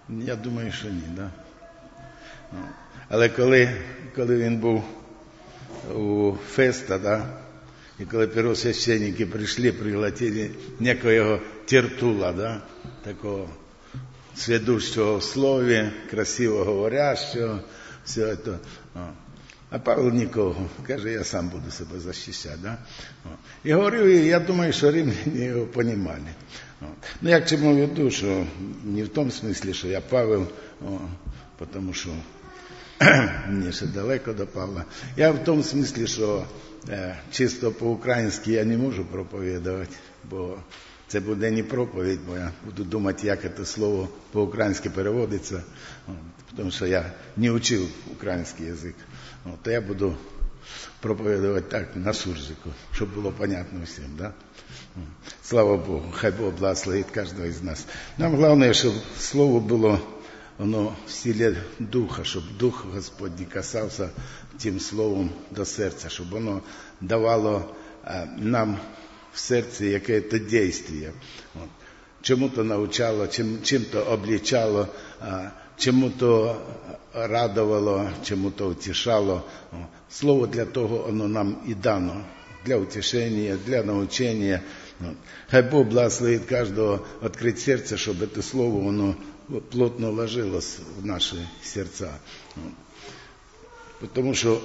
Я думаю, що ні, да? Але коли він був у Феста, да, і коли первосвященники прийшли, пригласили некоего Тертула, да, такого сведущего в слове, красиво говорящего, все це. А Павло нікого, каже, я сам буду себе захищати. Да? І говорив, я думаю, що римляни його розуміли. Ну, я к чому веду, що не в тому смислі, що я Павел, тому що мені ще далеко до Павла. Я в тому смислі, що чисто по-українськи я не можу проповідувати, бо це буде не проповідь, бо я буду думати, як це слово по-українськи переводиться, тому що я не вчив український язик. То я буду проповідувати так, на суржику, щоб було понятно всім. Да? Слава Богу, хай Бог благословить кожного із нас. Нам головне, щоб слово було воно в силі Духа, щоб Дух Господній касався тим словом до серця, щоб воно давало нам в серці якесь дійство. Чому-то навчало, чим-то обличало, чому-то радувало, чому-то утішало. Слово для того воно нам і дано, для утішення, для навчання. Хай Бог благословить кожного відкрити серце, щоб це слово воно плотно ложилось в наші серця. Потому что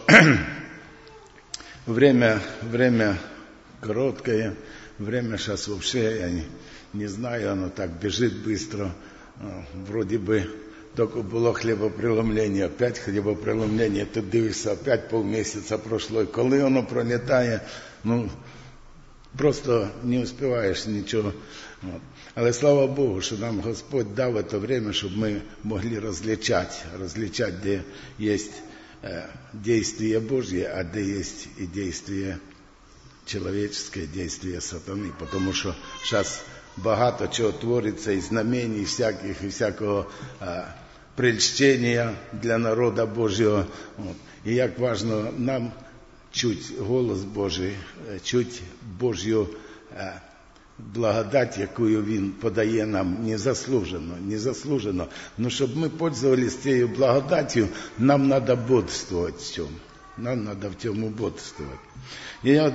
время короткое, время сейчас вообще, я не знаю, оно так бежит быстро. Вроде бы только было хлебопреломление, опять хлебопреломление, ты дивишься, опять полмесяца прошло, и коли оно пролетает, просто не успеваешь ничего. Але слава Богу, що нам Господь дав це время, щоб ми могли розличати, де є действие Божье, а де є і действие человеческое, действие сатани. Тому що зараз багато чого твориться, і знамений всяких, і всякого прельщення для народа Божого. І як важно нам чуть голос Божий, чуть Божью благодать, яку Він подає нам незаслужено. Но щоб ми пользовались цією благодаттю, нам треба бодрствувати в цьому. Нам треба в цьому бодрствувати. І я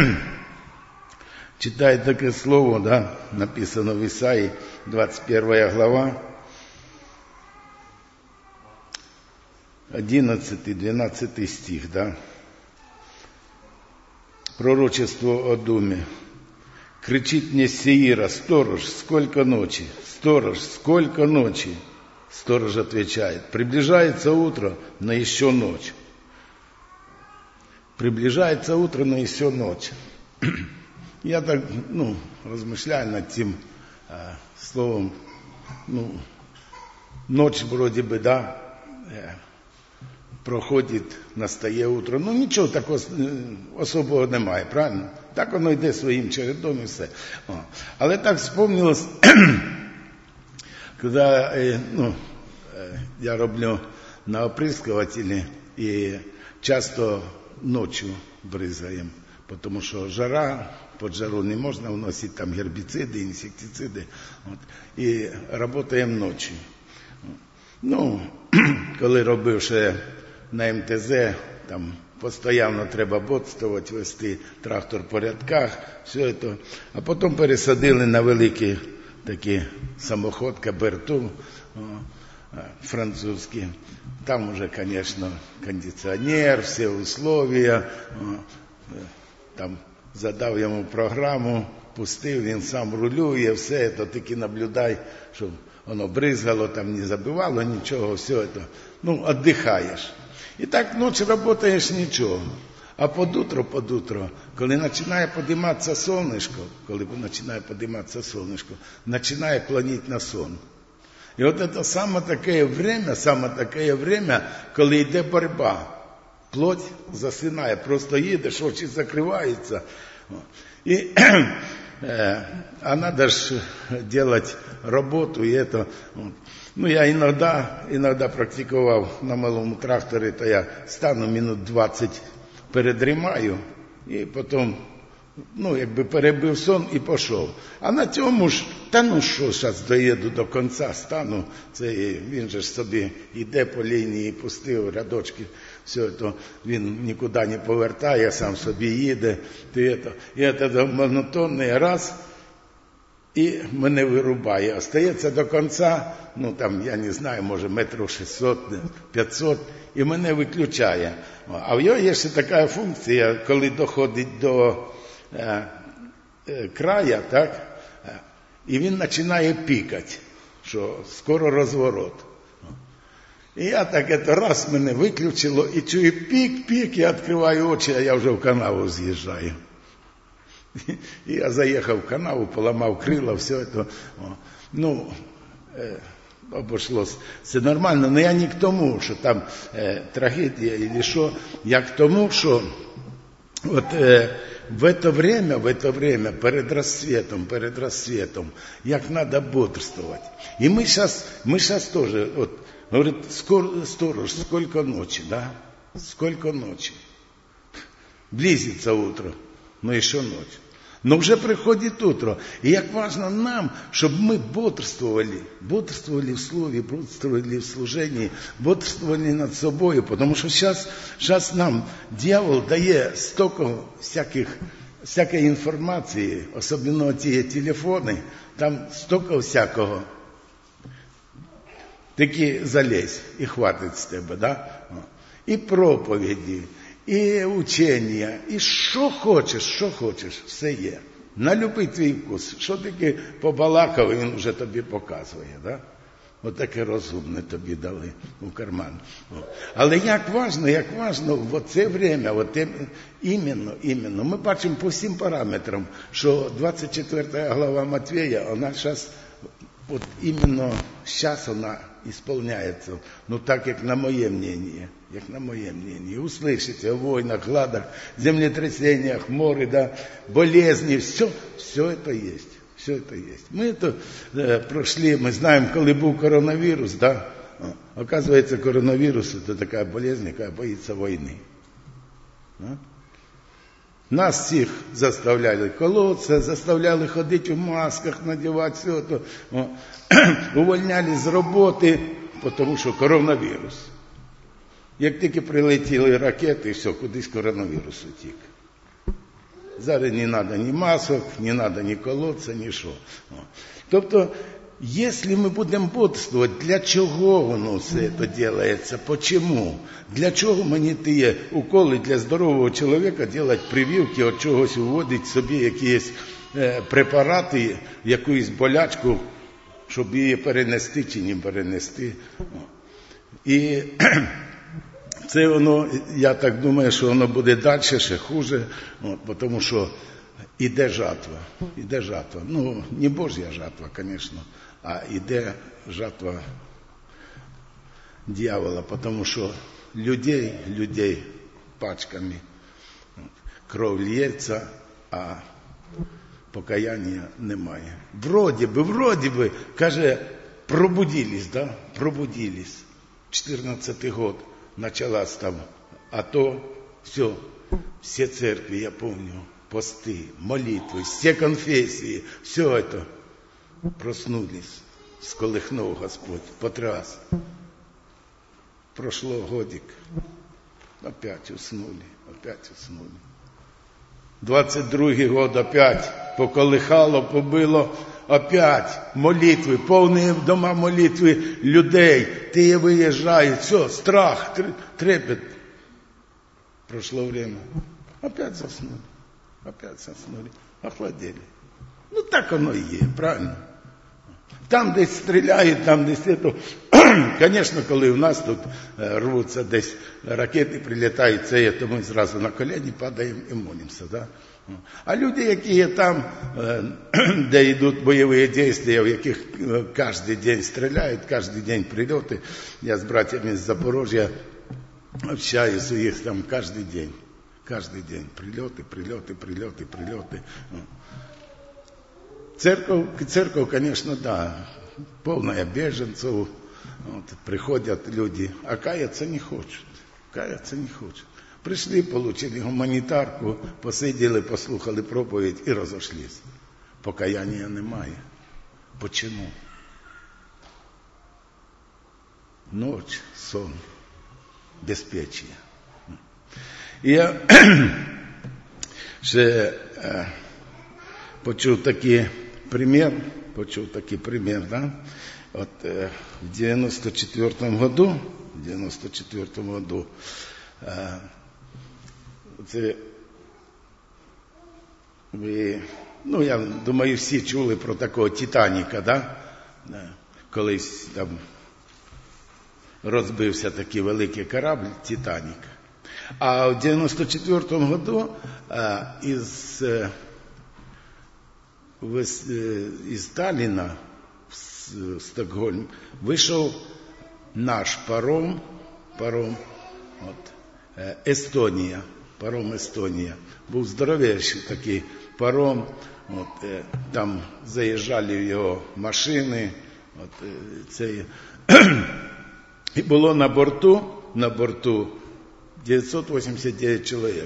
читаю таке слово, да, написано в Ісаї, 21 глава, 11-12 стих, да. Пророчество о Думе. Кричит мне Сеира: сторож, сколько ночи? Сторож, сколько ночи? Сторож отвечает: приближается утро, но еще ночь. Приближается утро, но еще ночь. Я так, размышляю над тем словом, ночь вроде бы, да, проходить, настає утро. Нічого такого особого немає, правильно? Так воно йде своїм чередом і все. Але так вспомнилось, коли я роблю на оприскувателі і часто ночью бризаємо, тому що жара, під жару не можна вносити там гербіциди, інсектициди. І працюємо ночі. Коли робив ще на МТЗ, там постійно треба бодствувати, вести трактор по рядках, все це. А потім пересадили на великі такі самоходки, Берту, французькі. Там уже, звісно, кондиціонер, всі условия. Там задав йому програму, пустив, він сам рулює, все це, тільки наблюдай, щоб воно бризгало, там не забивало нічого, все це. Віддихаєш. І так ночі працюєш нічого. А под утро, коли починає підійматися сонечко, починає клонити на сон. І от це саме таке время, коли йде боротьба. Плоть засинає, просто їдеш, очі закриваються. І а надо ж делать работу, и это. Я иногда практиковал на малому тракторі, то я стану минут 20 передрімаю, і потім якби перебив сон і пішов. А на цьому ж, зараз доїду до кінця, стану, він же ж собі йде по лінії, пустив рядочки, все це, він нікуди не повертає, сам собі їде, і це монотонний раз, і мене вирубає. Остається до кінця, я не знаю, може метрів 600-500, і мене виключає. А в його є ще така функція, коли доходить до края, так, і він починає пікати, що скоро розворот. І я так, раз мене виключило, і чую пік, я відкриваю очі, а я вже в канаву з'їжджаю. І я заїхав в канаву, поламав крила, все це. Обошлось. Це нормально, але я не к тому, що там трагедія, і що, я к тому, що в это время, перед рассветом, як надо бодрствовать. И мы сейчас тоже, говорит, сторож, сколько ночи, да? Сколько ночи. Близится утро, но еще ночь. Но вже приходить утро. І як важно нам, щоб ми бодрствовали в слові, бодрствовали в служенні, бодрствовали над собою, тому що зараз нам дьявол дає стільки всякої інформації, особливо ті телефони, там стільки всякого. Таки залезь і хватить з тебе, да? І проповіді, і учення, і що хочеш, все є. На любий твій вкус. Що таке побалакав, він вже тобі показує, да? Отаке розумне тобі дали у карман. Але як важно в це время, іменно, ми бачимо по всім параметрам, що 24 глава Матвея, вона зараз, іменно зараз вона исполняется, так, як на моє мнение. Услышите о войнах, гладах, землетрясениях, море, да, болезни, все это есть. Мы это прошли, мы знаем, коли був коронавирус, да, оказывается, коронавирус это такая болезнь, яка боится войны. Да? Нас всіх заставляли колоться, заставляли ходити в масках, надівати все це, увольняли з роботи, тому що коронавірус. Як тільки прилетіли ракети, все, кудись коронавірус утік. Зараз не треба ні масок, не треба ні колоться, ні що. Тобто, якщо ми будемо бодрствувати, для чого воно все це робиться? Чому? Для чого мені ті уколи для здорового чоловіка робити прививки, від чогось вводити собі якісь препарати, якусь болячку, щоб її перенести чи не перенести. І це воно, я так думаю, що воно буде далі, ще хуже, тому що іде жатва. Не Божья жатва, звісно, а іде жатва дьявола, тому що людей пачками, кров лється, а покаяння немає. Вроді би, каже, пробудились, да? Пробудились. 14-й год началась там, а то все церкви, я помню, посты, молитвы, все конфессии, все это проснулись, сколыхнул Господь, потряс. Прошло годик, опять уснули. 22-й год опять поколихало, побило, опять молитви, повні дома молитви людей, ті виїжджають, все, страх, трепет. Прошло время, опять заснули, охладели. Так воно і є, правильно? Там десь стріляють, там десь це. Звісно, коли у нас тут рвуться десь ракети, прилітають, то ми зразу на коліні падаємо і молимося. Да? А люди, які є там, де йдуть бойові дії, в яких кожен день стріляють, кожен день прильоти, я з братями з Запорожжя общаюсь у їх там кожен день. Прильоти. Церковь, конечно, да, полная беженцев, приходят люди, а каяться не хочут. Прийшли, отримали гуманітарку, посиділи, послухали проповідь і розійшлися. Покаяння немає. Почему? Ночь, сон, безпечія. І я ще почув такий примір, да? От в 94-му году, це ви, я думаю, всі чули про такого Титаніка, да? Колись там розбився такий великий корабль Титанік. А в 94-му году із Талліна в Стокгольм вийшов наш паром Естонія. Паром Естонія. Був здоровіший такий паром. Там заїжджали в його машини. І було на борту 989 чоловік.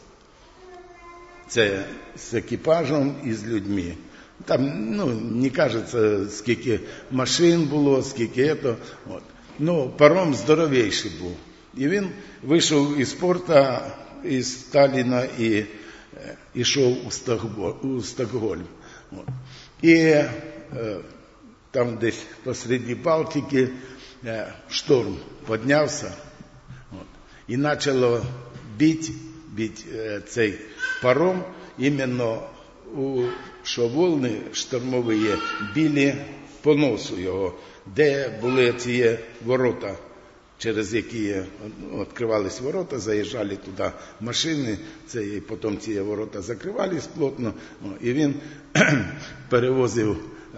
Це з екіпажем і з людьми. Там, не кажеться, скільки машин було, скільки це. Паром здоровіший був. І він вийшов із порту, із Талліна і йшов у Стокгольм. І там десь посреди Балтики шторм піднявся. І почало бити цей паром, іменно що волни штормові били по носу його, де були ці ворота, через які відкривались ворота, заїжджали туди машини, і потім ці ворота закривались плотно, і він перевозив,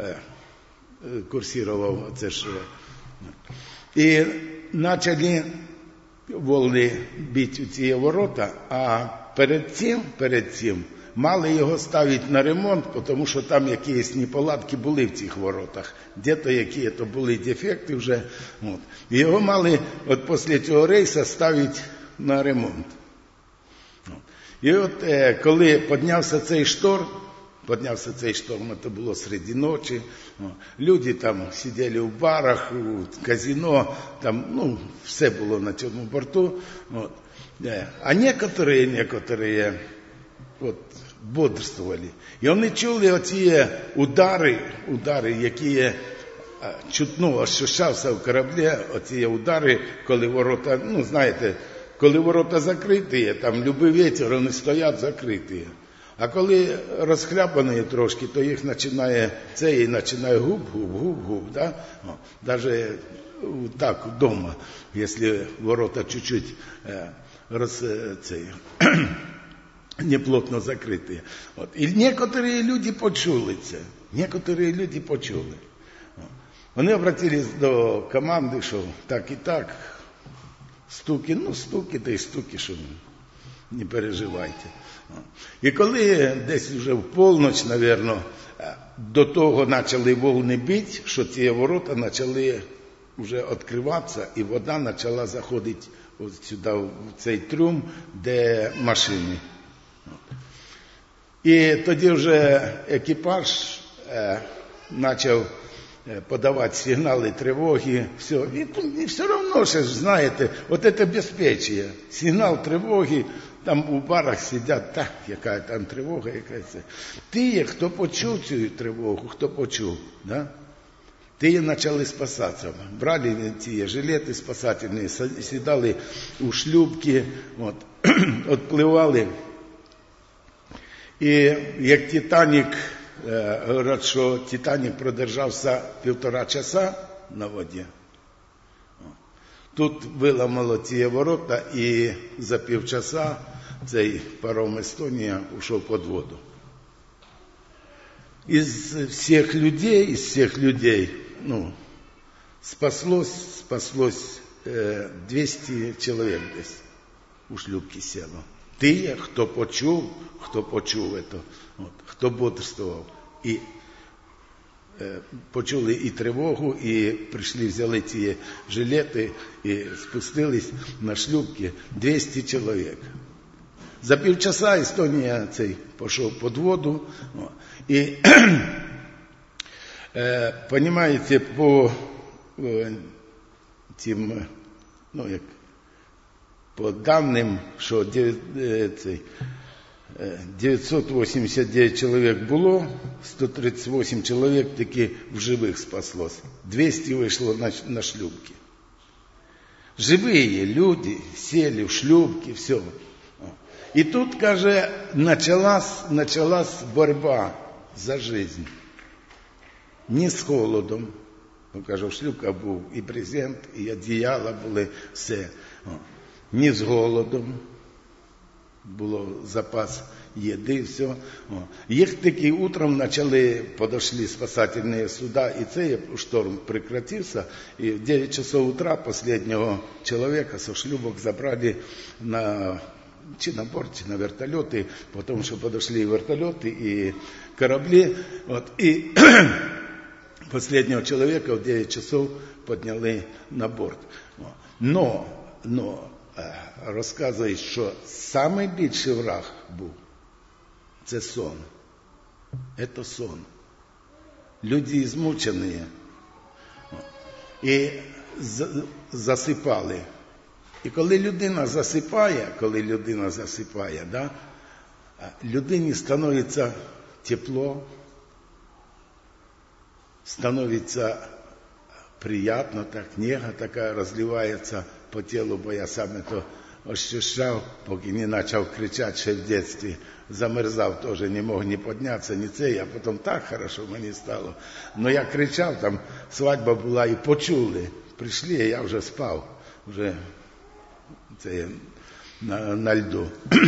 курсував це ж. І почали волни бити у ці ворота, а перед цим мали його ставити на ремонт, тому що там якісь неполадки були в цих воротах. Де-то які-то були дефекти вже. І його мали після цього рейсу ставити на ремонт. І коли піднявся цей шторм, це було серед ночі, люди там сиділи в барах, у казино, там, все було на цьому борту. А некоторые бодрствували. І вони чули оці удари, які чутно ощущався в кораблі, оці удари, коли ворота, знаєте, коли ворота закриті, там любий вітер, вони стоять закриті. А коли розхляпані трошки, то їх починає губ, да? Даже так вдома, якщо ворота чуть-чуть неплотно закриті. І некоторі люди почули це. Вони обратились до команди, що так і так, стуки, що не переживайте. І коли десь вже в полночь, мабуть, до того почали волни бити, що ці ворота почали вже відкриватися, і вода почала заходити сюди, в цей трюм, де машини. І тоді вже екіпаж почав подавати сигнали тривоги, все. І все одно, знаєте, це безпечення. Сигнал тривоги, там у барах сидять, так, яка там тривога, якась. Ті, хто почув цю тривогу, да? Ті почали спасатися. Брали ці жилети спасательні, сідали у шлюпки, відпливали. І як Титанік, говорять, що Титанік продержався 1,5 часа на воді. Тут виламало ці ворота, і за півчаса цей паром Естонія ушов під воду. Із всіх людей, спаслось 200 чоловік десь у шлюпки сіло. Ті, хто почув це, хто бодрствував. І почули і тривогу, і прийшли, взяли ці жилети і спустились на шлюпки 200 чоловік. За півчаса Естонія цей пішов під воду. І, понимаете, по тим, ну, як, по даним, що 989 чоловік було, 138 чоловік таки в живих спаслось. 200 вийшло на шлюпки. Живые люди сели в шлюпки, все. И тут, каже, началась борьба за жизнь. Не з холодом. Ну, каже, в шлюпках був і брезент, і одіяла були, все. Не з голодом. Було запас їди, все. Їх таки утром подошли спасательные суда, и цей шторм прекратился, и в 9 часов утра последнего человека со шлюпок забрали на борт, чи на вертолеты, потому что подошли и вертолеты, и корабли, вот, и последнего человека в 9 часов подняли на борт. Но розказують, що найбільший враг був – це сон. Це сон. Люди змучені і засипали. І коли людина засипає, да, людині становиться тепло, становится приятно, так, нега такая разливается по телу, бо я сам это ощущал, поки не начал кричать ще в детстве, замерзав тоже, не мог ни подняться, ни цей, а потом так хорошо мені стало. Но я кричав, там свадьба була і почули, прийшли, я вже спав, вже це, на льду.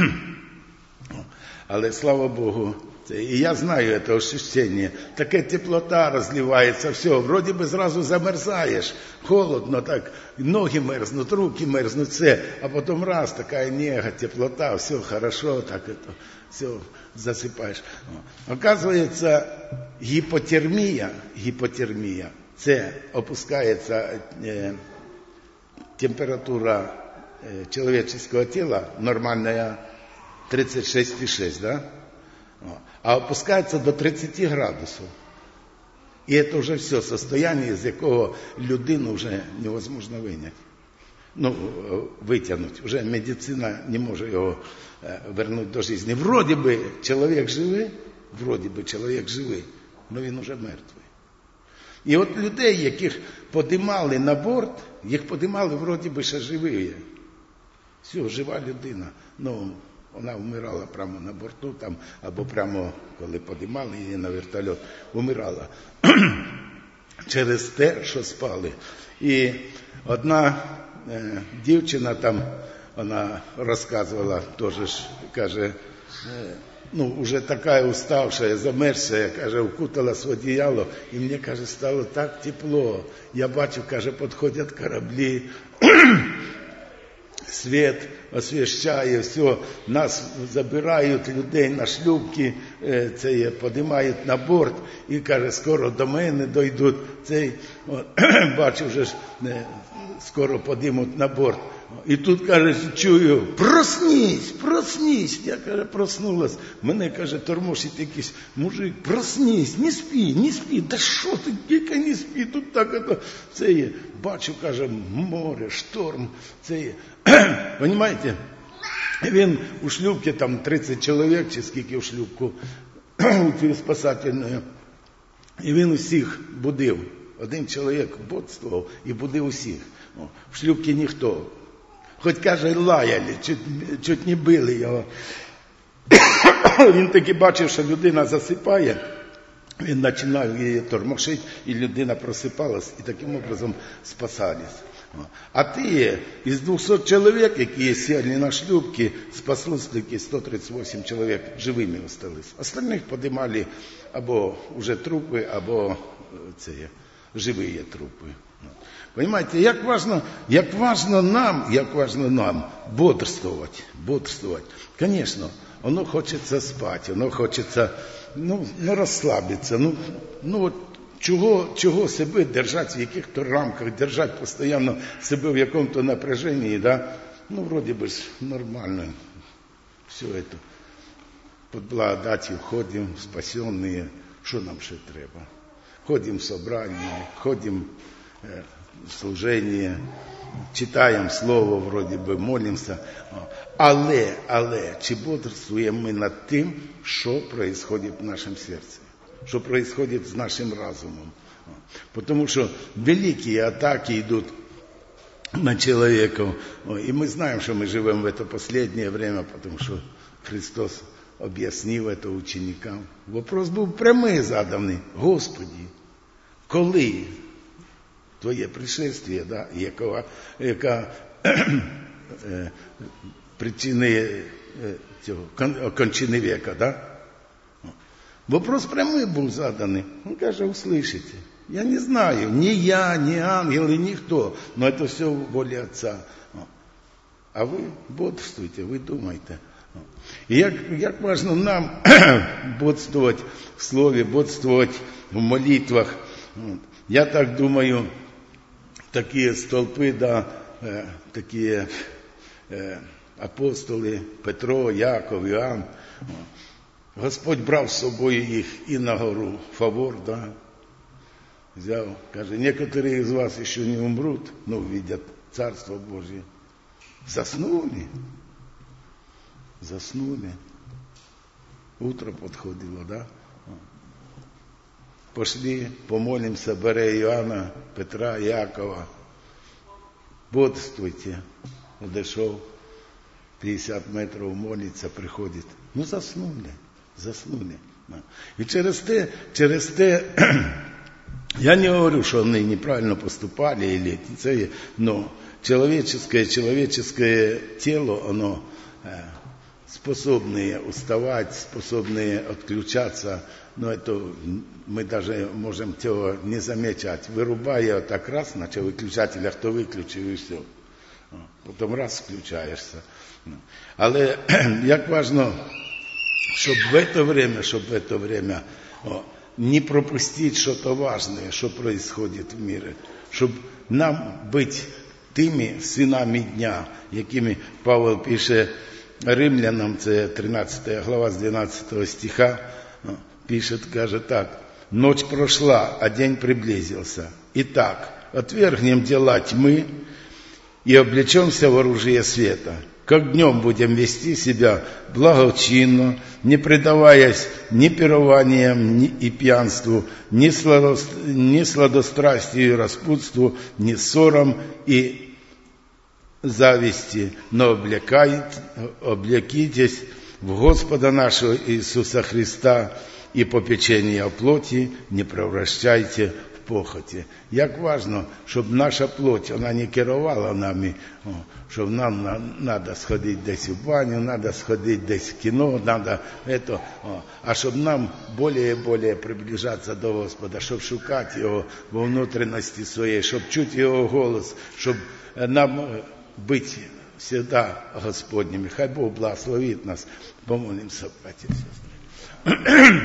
Але слава Богу, и я знаю это ощущение. Такая теплота разливается, все, вроде бы сразу замерзаешь, холодно так, ноги мерзнут, руки мерзнут, все, а потом раз, такая нега, теплота, все хорошо, так это, все, засыпаешь. Оказывается, гипотермия, це опускается температура человеческого тела, нормальная 36,6, да? А опускается до 30 градусов. И это уже все состояние, из якого людину уже невозможно вытянуть. Уже медицина не может его вернуть до жизни. Вроде бы человек живий, но він уже мертвий. І от людей, яких подимали на борт, їх подимали вроде би ще живі. Все, жива людина. Вона вмирала прямо на борту, там, або прямо, коли подимали її на вертольот, вмирала. Через те, що спали. І одна дівчина там, вона розказувала, теж, каже, уже така уставшая, замерзшая, каже, вкуталась в одіяло, і мені, каже, стало так тепло. Я бачу, каже, підходять кораблі, свет освещає, все, нас забирають, людей на шлюпки, подимають на борт, і, каже, скоро до мене дойдуть, бачу, вже скоро подимуть на борт. І тут, каже, чую, проснись, я, каже, проснулась, мене, каже, тормошить якийсь мужик, проснись, не спи, да що ти, яка не спи, тут так, бачу, каже, море, шторм, понимаете, він у шлюпці, там 30 чоловік, чи скільки в шлюпку, у спасательну, і він усіх будив, один чоловік бодствував і будив усіх, в шлюпці ніхто. Хоч, каже, лаяли, чуть не били його. Він таки бачив, що людина засипає, він починав її тормошити, і людина просипалась, і таким образом спасались. А ті, із 200 чоловік, які сіли на шлюпки, спаслось тільки 138 чоловік, живими остались. Остальних подимали або вже трупи, або живі трупи. Понимаете, як важно нам бодрствовать. Конечно, оно хочется спать, оно хочется, расслабиться. Чого себе держать в яких-то рамках, держать постійно себе в якому-то напряженні, да? Ну, вроде бы нормально все это. Под благодатью ходим, спасенные, що нам ще треба? Ходим в собрання, ходим в служение, читаємо Слово, вроде би, молимося. Але, чи бодрствуємо ми над тим, що відбувається в нашому серці? Що відбувається з нашим разумом? Потому що великі атаки йдуть на человека. И мы знаем, что мы живем в это последнее время, потому что Христос объяснил это ученикам. Вопрос був прямий заданий. Господи, коли Твоє пришествие, да, яка причини кончини века, да? Вопрос прямий був заданий. Він каже, услышите. Я не знаю, ни я, ни ангелы, никто, но это все в воле Отца. А вы бодрствуйте, вы думайте. И як важно нам бодствовать в Слове, бодствовать в молитвах. Я так думаю, такие столпы, да, такие апостоли Петро, Яков, Иоанн. Господь брав з собою їх і на гору Фавор, да, взял, каже, некоторые из вас еще не умрут, но увидят Царство Божье. Заснули. Утро подходило, да? Пошли, помолимся, бере Иоанна, Петра, Якова. Бодрствуйте. Дошел, 50 метров молится, приходит. Ну, заснули. И через те, я не говорю, что они неправильно поступали, или це, но человеческое тело, оно способное уставать, способное отключаться, но это мы даже можем этого не замечать. Вырубая так раз, начал выключатель, а кто выключил, и все. Потом раз включаешься. Але як важно, щоб в это время не пропустить что-то важное, что происходит в мире. Чтобы нам быть тими сынами дня, якими Павел пише Римлянам, це 13 глава з 12 стиха, пишет, каже так, «Ночь прошла, а день приблизился. Итак, отвергнем дела тьмы и облечемся в оружие света. Как днем будем вести себя благочинно, не предаваясь ни пированиям, ни пьянству, ни сладострастию и распутству, ни ссорам и зависти, но облекитесь в Господа нашего Иисуса Христа и попечение о плоти не превращайте в похоти». Як важно, щоб наша плоть, вона не керувала нами, щоб нам надо сходити десь у баню, надо сходити десь в кіно, надо это, а щоб нам более и более приближаться до Господа, щоб шукати Його во внутренности своей, щоб чути Його голос, щоб нам быть всегда Господними. Хай Бог благословит нас. Помолимся, братья и сестры.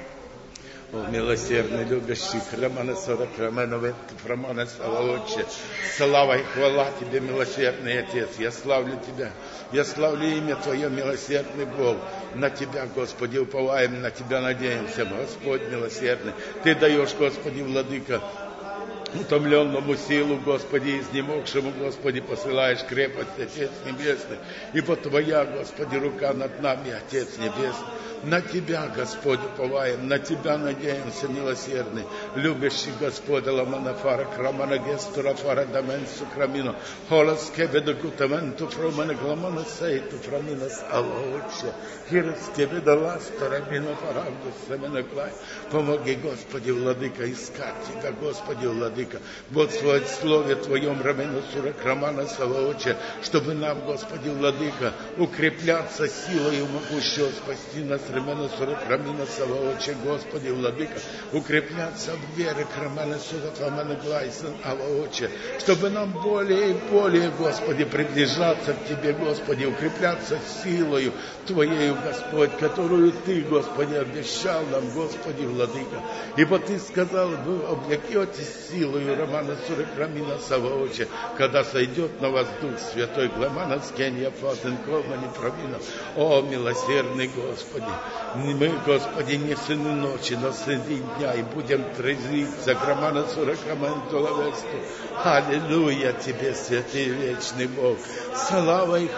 О, милосердный, любящий, Романа 40, Романа, слава Отче, слава и хвала Тебе, милосердный Отец, я славлю Тебя, я славлю имя Твое, милосердный Бог, на Тебя, Господи, уповаем, на Тебя надеемся, Господь милосердный, Ты даешь, Господи, владыка, утомленному силу, Господи, изнемогшему, Господи, посылаешь крепость, Отец Небесный, ибо Твоя, Господи, рука над нами, Отец Небесный. На Тебя, Господь, уповаем, на Тебя надеемся, милосердный, любящий Господь, ламанафара, крамана гестура, фара даменсу, крамину, холос кебеда гутаменту, фромана гламана сейту, фраминас алооче, хирос кебеда ласта, рамина фаравду, семена клай. Помоги, Господи, владыка, искать Тебя, Господи, владыка, бодствовать в Слове Твоем, рамина сура, крамана салооче, чтобы нам, Господи, владыка, укрепляться силой могущего спасти нас Ремена Сура Крамина Саваоче, Господи, Владыка, укрепляться в вере, Крамена Сура Крамена Глайсен, Аваоче, чтобы нам более и более, Господи, приближаться к Тебе, Господи, укрепляться силою Твоею, Господь, которую Ты, Господи, обещал нам, Господи, Владыка. Ибо Ты сказал, вы облекете силою Романа Сура Крамина Саваоче, когда сойдет на вас Дух Святой, Гламана Скенья Фатен Комани Правина. О, милосердный Господи, мы, Господи, не сыны ночи, но среди дня, и будем трезвиться, Гламана Сура Крамина Толавесту. Аллилуйя Тебе, святый вечный Бог. Слава и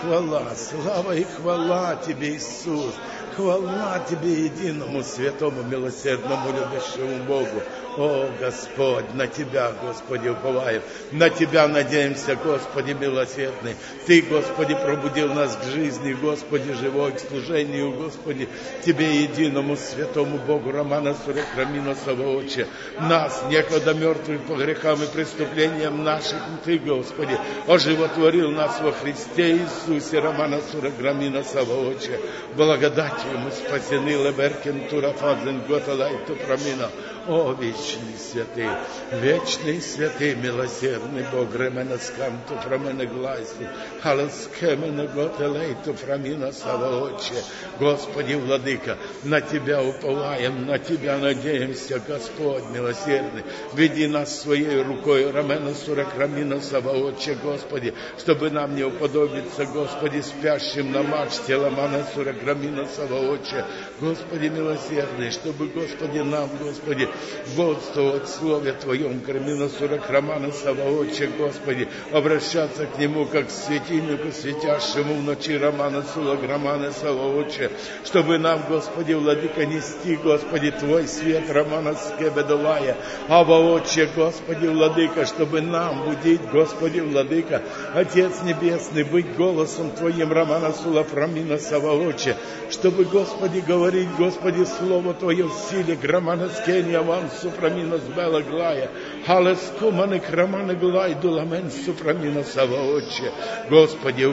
хвала Тебе, Иисус. Хвала Тебе, единому, святому, милосердному, любящему Богу. О, Господь, на Тебя, Господи, уповаем, на Тебя надеемся, Господи, милосердный. Ты, Господи, пробудил нас к жизни, Господи, живой, к служению, Господи, Тебе, единому, святому Богу, Романа Сура Крамина Саваоче. Нас, некогда мертвых по грехам и преступлениям наших, Ты, Господи, оживотворил нас во Христе Иисусе, Романа Сура Крамина Саваоче. Благодатью мы спасены, Леберкин Турафадзен Готалайту Прамина. О, вечный святый, милосердный Бог, Ремена Сканту Прамена Глайсу, Халаскемена Готалайту Прамина Саваоче. Господи, Владыка, на Тебя уповаем, на Тебя надеемся, Господь милосердный. Веди нас своей рукой, Ромена Сура Крамина Саваоче, Господи, чтобы нам не уподобиться, Господи, спящим на мачте, Романа Сура Крамина Саваоче. Господи, милосердный, чтобы, Господи, нам, Господи, бодствовать в Слове Твоем, Крамина Сура Крамана Саваоче, Господи, обращаться к Нему, как к светильнику, светящему в ночи, Романа Сура Крамана Саваоче, чтобы нам, Господи, Владыка, нести, Господи, Твой свет, Романа Скебедолая, Аваоче, Господи, Владыка, чтобы нам будить, Господи, Владыка, Отец Небесный, быть голосом Твоим, Романа Сура Крамина Саваоче, чтобы, Господи, говорить, Господи, Слово Твое в силе, Романа Скения, Ван Супрамина Сбела Глая, Халескуманы Крамана Глай, Дуламен Супрамина Саваоче. Господи,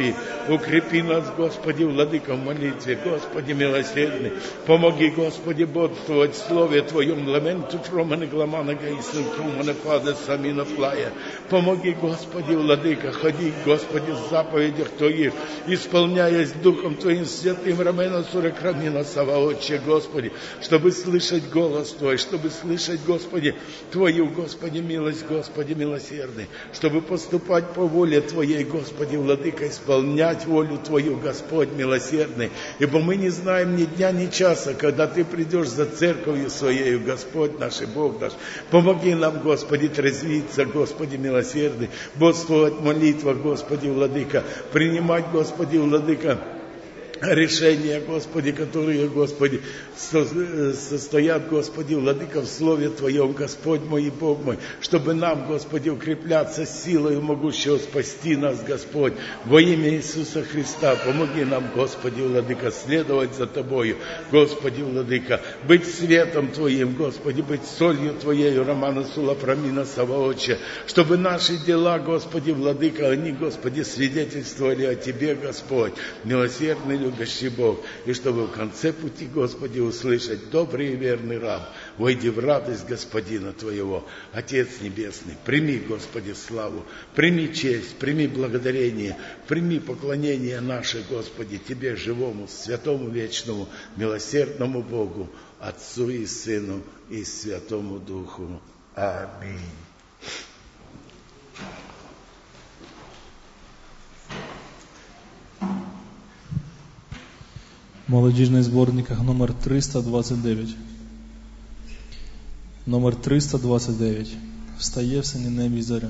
укрепи нас, Господи, Владыка, в молитве, Господи, милосердный, помоги, Господи, бодствовать в Слове Твоем, Ламенту Фроманы Гламана Гейсен Крумана Фада Самина Флая. Помоги, Господи, Владыка, ходить, Господи, в заповедях Твоих, исполняясь Духом Твоим святым, Ромена Сура Крамина Саваоче, Господи, чтобы слышать голос Твой, чтобы слышать, Господи, Твою, Господи, милость, Господи, милосердный, чтобы поступать по воле Твоей, Господи, Владыка, исполнять волю Твою, Господь, милосердный, ибо мы не знаем ни дня, ни часа, когда Ты придешь за церковью Своею, Господь наш и Бог наш. Помоги нам, Господи, трезвиться, Господи, милосердный, бодствовать в молитвах, Господи, Владыка, принимать, Господи, Владыка, решения, Господи, которые, Господи, состоят, Господи, Владыка, в Слове Твоем, Господь мой и Бог мой, чтобы нам, Господи, укрепляться силой могущего спасти нас, Господь, во имя Иисуса Христа. Помоги нам, Господи, Владыка, следовать за Тобою, Господи, Владыка, быть светом Твоим, Господи, быть солью Твоею, Романа Сула Прамина Саваоче, чтобы наши дела, Господи, Владыка, они, Господи, свидетельствовали о Тебе, Господь, милосердный, любящий Бог, и чтобы в конце пути, Господи, услышать: добрый и верный раб, войди в радость Господина Твоего. Отец Небесный, прими, Господи, славу, прими честь, прими благодарение, прими поклонение наше, Господи, Тебе, живому, святому, вечному, милосердному Богу, Отцу и Сыну и Святому Духу. Аминь. Молодіжний зборниках номер 329. Номер 329. Встає в синій небі зоря.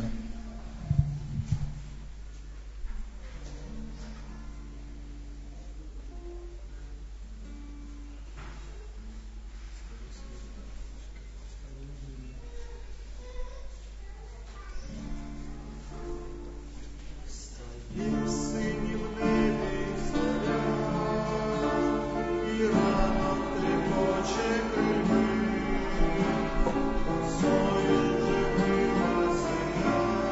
Soil, the river,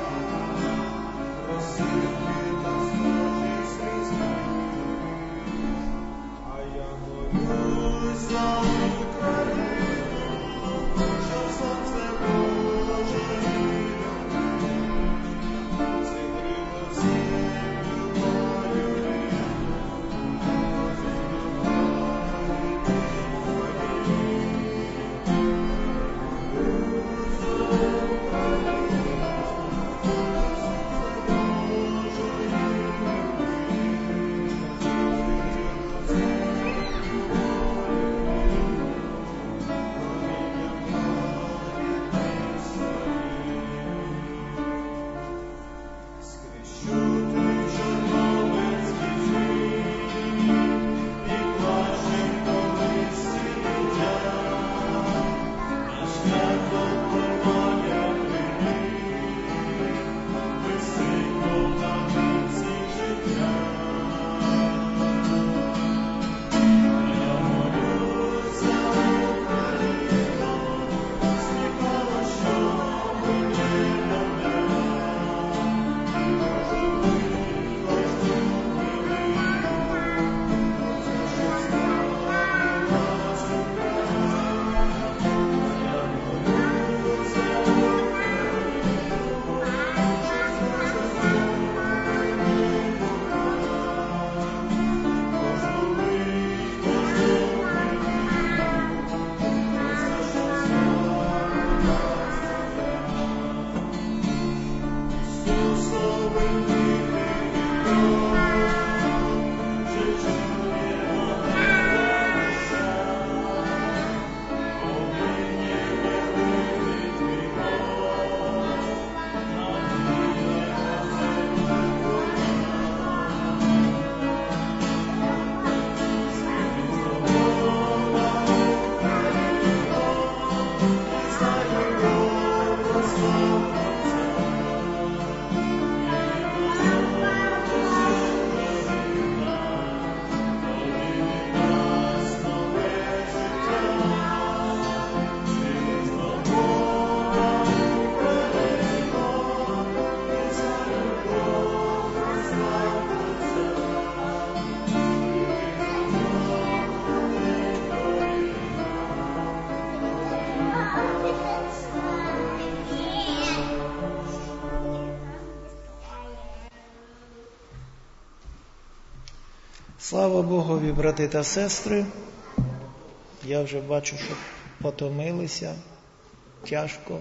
Слава Богові, брати та сестри. Я вже бачу, що потомилися, тяжко.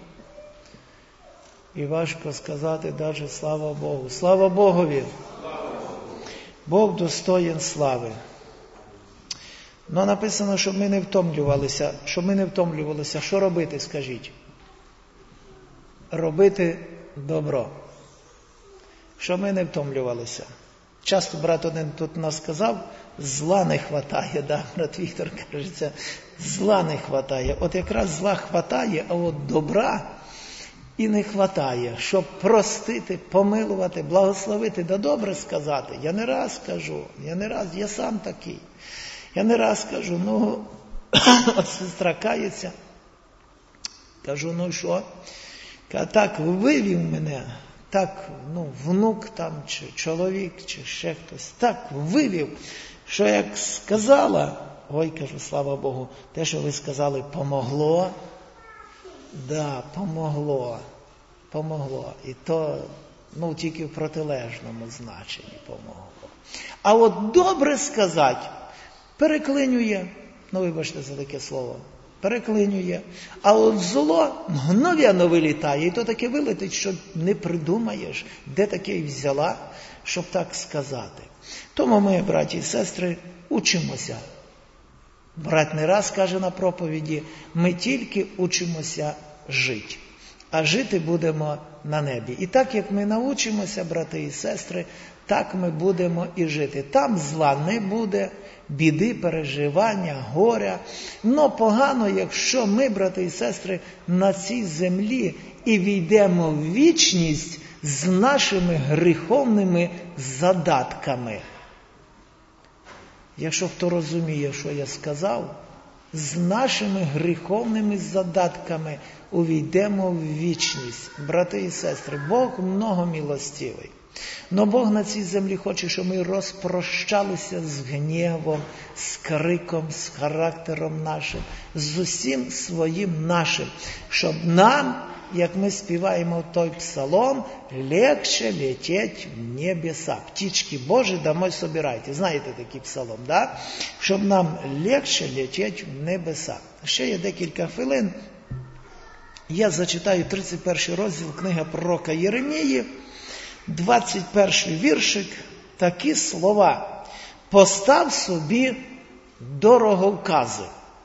І важко сказати навіть слава Богу. Слава Богові! Бог достоїн слави. Но написано, щоб ми не втомлювалися. Щоб ми не втомлювалися. Що робити, скажіть? Робити добро. Щоб ми не втомлювалися. Часто брат один тут нас сказав, зла не хватає, да? Брат Віктор каже, зла не хватає. От якраз зла хватає, а от добра і не хватає, щоб простити, помилувати, благословити, да добре сказати. Я не раз кажу, я сам такий. Я не раз кажу, от сестра кається, кажу, що? Так вивів мене, так, внук там, чи чоловік, чи ще хтось, так вивів, що як сказала, кажу, слава Богу, те, що ви сказали, помогло. Да, помогло. І то, тільки в протилежному значенні помогло. А от добре сказати, переклинює, вибачте за таке слово, переклинює, а от зло мгновенно вилітає, і то таке вилетить, що не придумаєш, де таке взяла, щоб так сказати. Тому ми, браті і сестри, учимося. Брат не раз каже на проповіді, ми тільки учимося жити, а жити будемо на небі. І так, як ми навчимося, брати і сестри, так ми будемо і жити. Там зла не буде, біди, переживання, горя. Но погано, якщо ми, брати і сестри, на цій землі і війдемо в вічність з нашими гріховними задатками. Якщо хто розуміє, що я сказав, з нашими гріховними задатками увійдемо в вічність. Брати і сестри, Бог многомилостивий. Но Бог на цій землі хоче, щоб ми розпрощалися з гнівом, з криком, з характером нашим, з усім своїм нашим, щоб нам, як ми співаємо той псалом, легше лететь в небеса. Птички Божі домой собирайте. Знаєте такий псалом, да? Щоб нам легше лететь в небеса. Ще є декілька хвилин. Я зачитаю 31 розділ книги пророка Єремії, 21 віршик, такі слова. Постав собі дороговкази.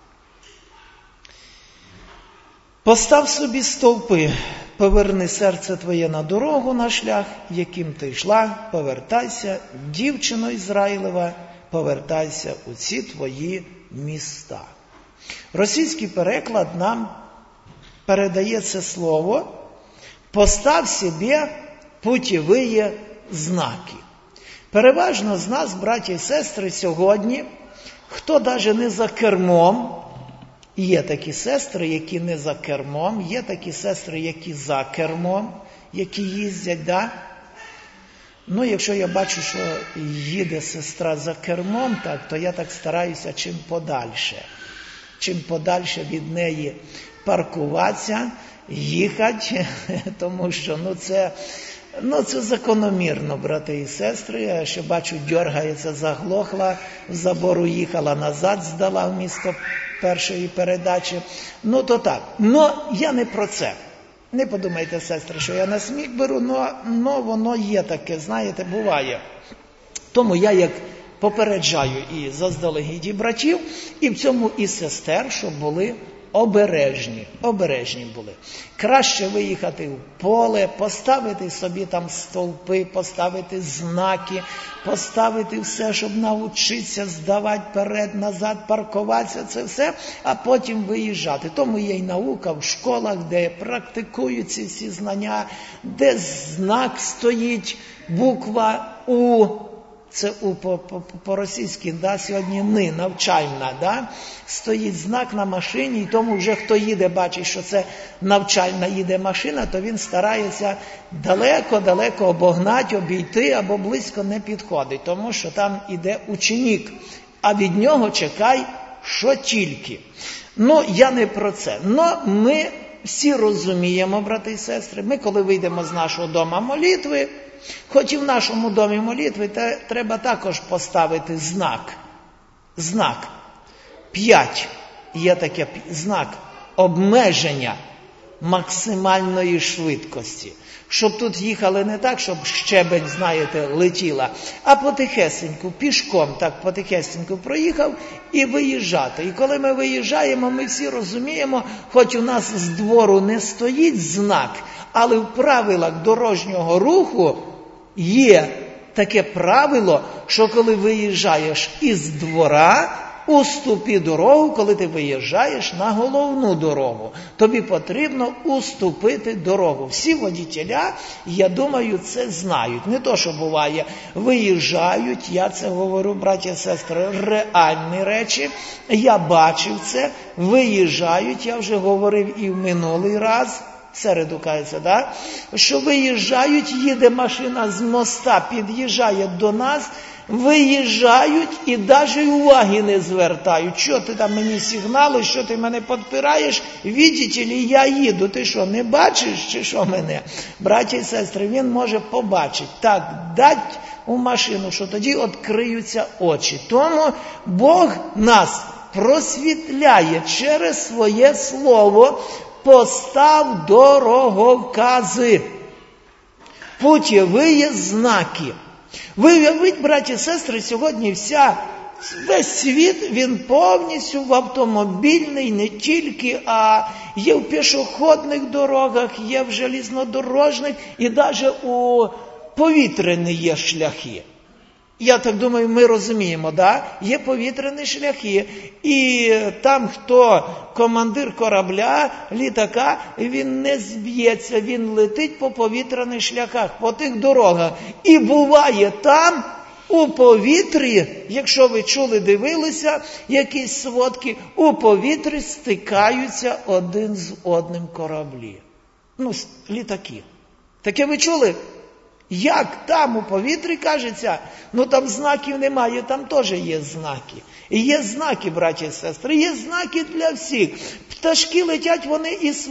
Постав собі стовпи, поверни серце твоє на дорогу, на шлях, яким ти йшла, повертайся, дівчино Ізраїлева, повертайся у ці твої міста. Російський переклад нам передає це слово «постав собі путєві знаки». Переважно з нас, браті і сестри, сьогодні, хто навіть не за кермом, є такі сестри, які не за кермом, є такі сестри, які за кермом, які їздять, да? Якщо я бачу, що їде сестра за кермом, то я так стараюся чим подальше від неї паркуватися, їхати, тому що, це закономірно, брати і сестри. Я ще бачу, дергається, заглохла, в забор уїхала назад, здала вмісто першої передачі. То так. Я не про це. Не подумайте, сестри, що я на сміх беру, но воно є таке, знаєте, буває. Тому я як попереджаю і заздалегідь і братів, і в цьому і сестер, щоб були обережні були. Краще виїхати в поле, поставити собі там стовпи, поставити знаки, поставити все, щоб навчитися здавати перед, назад, паркуватися, це все, а потім виїжджати. Тому є й наука в школах, де практикуються всі знання, де знак стоїть, буква У. Це по-російськи, да, сьогодні «ни», навчальна, да, стоїть знак на машині, і тому вже хто їде, бачить, що це навчальна їде машина, то він старається далеко обогнати, обійти або близько не підходить, тому що там іде ученик, а від нього чекай, що тільки. Я не про це. Ми всі розуміємо, брати і сестри, ми коли вийдемо з нашого дома молитви, хоч і в нашому домі молитви, треба також поставити знак. 5. Є таке знак обмеження максимальної швидкості. Щоб тут їхали не так, щоб щебень, знаєте, летіла, а потихесеньку, пішком так потихесеньку проїхав і виїжджати. І коли ми виїжджаємо, ми всі розуміємо, хоч у нас з двору не стоїть знак, але в правилах дорожнього руху є таке правило, що коли виїжджаєш із двора, уступи дорогу, коли ти виїжджаєш на головну дорогу. Тобі потрібно уступити дорогу. Всі водітеля, я думаю, це знають. Не то, що буває, виїжджають, я це говорю, браті і сестри, реальні речі. Я бачив це, виїжджають, я вже говорив і в минулий раз, середу, кажеться, да? Що виїжджають, їде машина з моста, під'їжджає до нас, виїжджають і навіть уваги не звертають. Що ти там мені сигналиш, що ти мене підпираєш? Видите ли, я їду. Ти що, не бачиш чи що мене? Браті і сестри, він може побачити. Так, дать у машину, що тоді відкриються очі. Тому Бог нас просвітляє через своє слово, постав дороговкази, путєві знаки. Ви уявіть, браті і сестри, сьогодні весь світ, він повністю в автомобільний, не тільки, а є в пішохідних дорогах, є в железнодорожних і навіть у повітряних є шляхи. Я так думаю, ми розуміємо, да? Є повітряні шляхи, і там, хто командир корабля, літака, він не зб'ється, він летить по повітряних шляхах, по тих дорогах. І буває там, у повітрі, якщо ви чули, дивилися, якісь сводки, у повітрі стикаються один з одним кораблі. Літаки. Таке ви чули? Як там у повітрі, кажеться, там знаків немає, там теж є знаки. І є знаки, браті і сестри, є знаки для всіх. Пташки летять, вони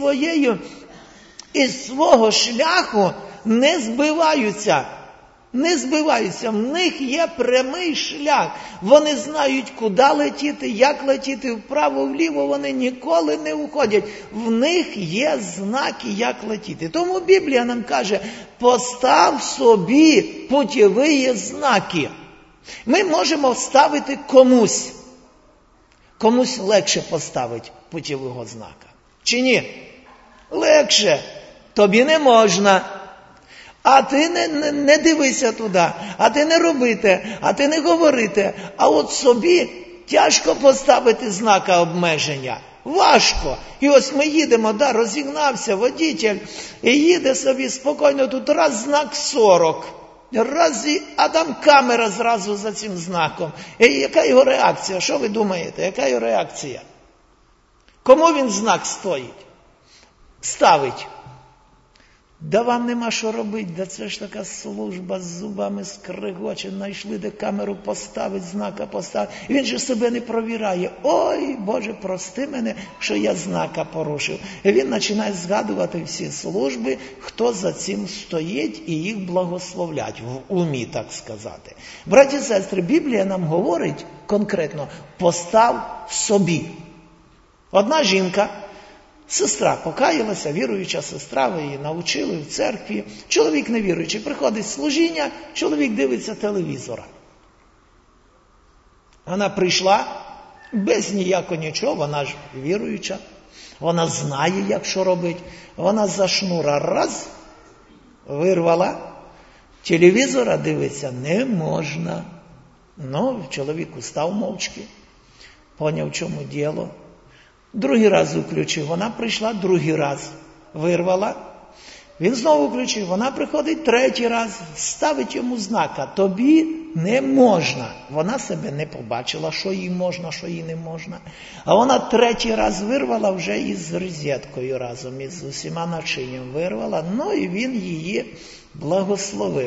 із свого шляху не збиваються. В них є прямий шлях. Вони знають, куди летіти, як летіти, вправо-вліво, вони ніколи не уходять. В них є знаки, як летіти. Тому Біблія нам каже, постав собі путєві знаки. Ми можемо ставити комусь. Комусь легше поставити путєвого знака. Чи ні? Легше. Тобі не можна. А ти не дивися туди, а ти не робите, а ти не говорите. А от собі тяжко поставити знака обмеження. Важко. І ось ми їдемо, розігнався водитель, і їде собі спокійно, тут раз знак 40, а там камера зразу за цим знаком. І яка його реакція? Що ви думаєте? Яка його реакція? Кому він знак ставить? Да вам нема що робити, да це ж така служба з зубами скригоче, знайшли де камеру поставить, знака поставить. І він же себе не провіряє. Ой, Боже, прости мене, що я знака порушив. І він починає згадувати всі служби, хто за цим стоїть і їх благословлять, в умі, так сказати. Браті і сестри, Біблія нам говорить конкретно, постав собі. Одна жінка, сестра покаялася, віруюча сестра, ви її навчили в церкві. Чоловік невіруючий, приходить з служіння, чоловік дивиться телевізора. Вона прийшла, без ніякого нічого, вона ж віруюча, вона знає, як що робити. Вона за шнура раз, вирвала, телевізора дивитися не можна. Чоловік устав мовчки, поняв, в чому діло. Другий раз включив, вона прийшла, другий раз вирвала. Він знову включив, вона приходить третій раз, ставить йому знака, тобі не можна. Вона себе не побачила, що їй можна, що їй не можна. А вона третій раз вирвала вже із розеткою разом, із усіма начинням вирвала, і він її благословив.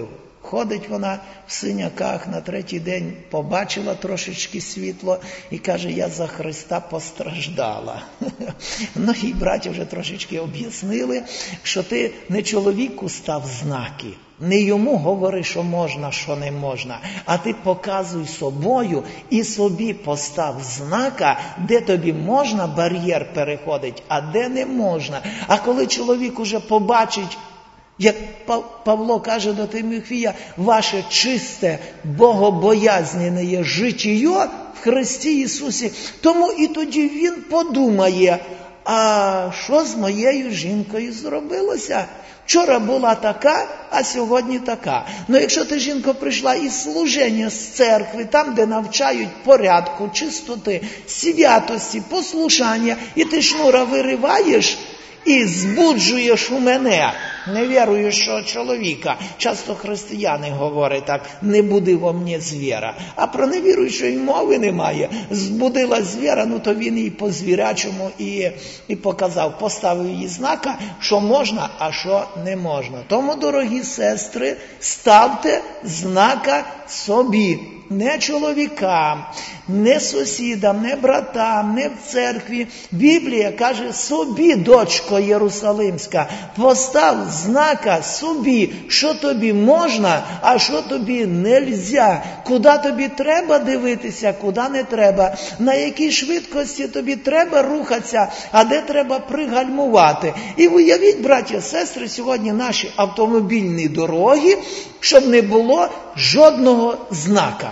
Ходить вона в синяках, на третій день побачила трошечки світло і каже, я за Христа постраждала. Ну і браті вже трошечки об'яснили, що ти не чоловіку став знаки, не йому говори, що можна, що не можна, а ти показуй собою і собі постав знака, де тобі можна бар'єр переходить, а де не можна. А коли чоловік уже побачить, як Павло каже до Тимофія, ваше чисте, богобоязнене життя в Христі Ісусі, тому і тоді він подумає, а що з моєю жінкою зробилося? Вчора була така, а сьогодні така. Ну, якщо ти, жінко, прийшла із служення, з церкви, там, де навчають порядку, чистоти, святості, послушання, і ти шнура вириваєш і збуджуєш у мене невіруючого чоловіка. Часто християни говорять так, не буди во мені звіра. А про невіруючої мови немає. Збудила звіра, ну то він і по звірячому і показав, поставив їй знака, що можна, а що не можна. Тому, дорогі сестри, ставте знака собі. Не чоловікам, не сусідам, не братам, не в церкві. Біблія каже собі, дочко Єрусалимська, постав знака собі, що тобі можна, а що тобі нельзя. Куди тобі треба дивитися, куди не треба. На якій швидкості тобі треба рухатися, а де треба пригальмувати. І уявіть, браті, сестри, сьогодні наші автомобільні дороги, щоб не було жодного знака.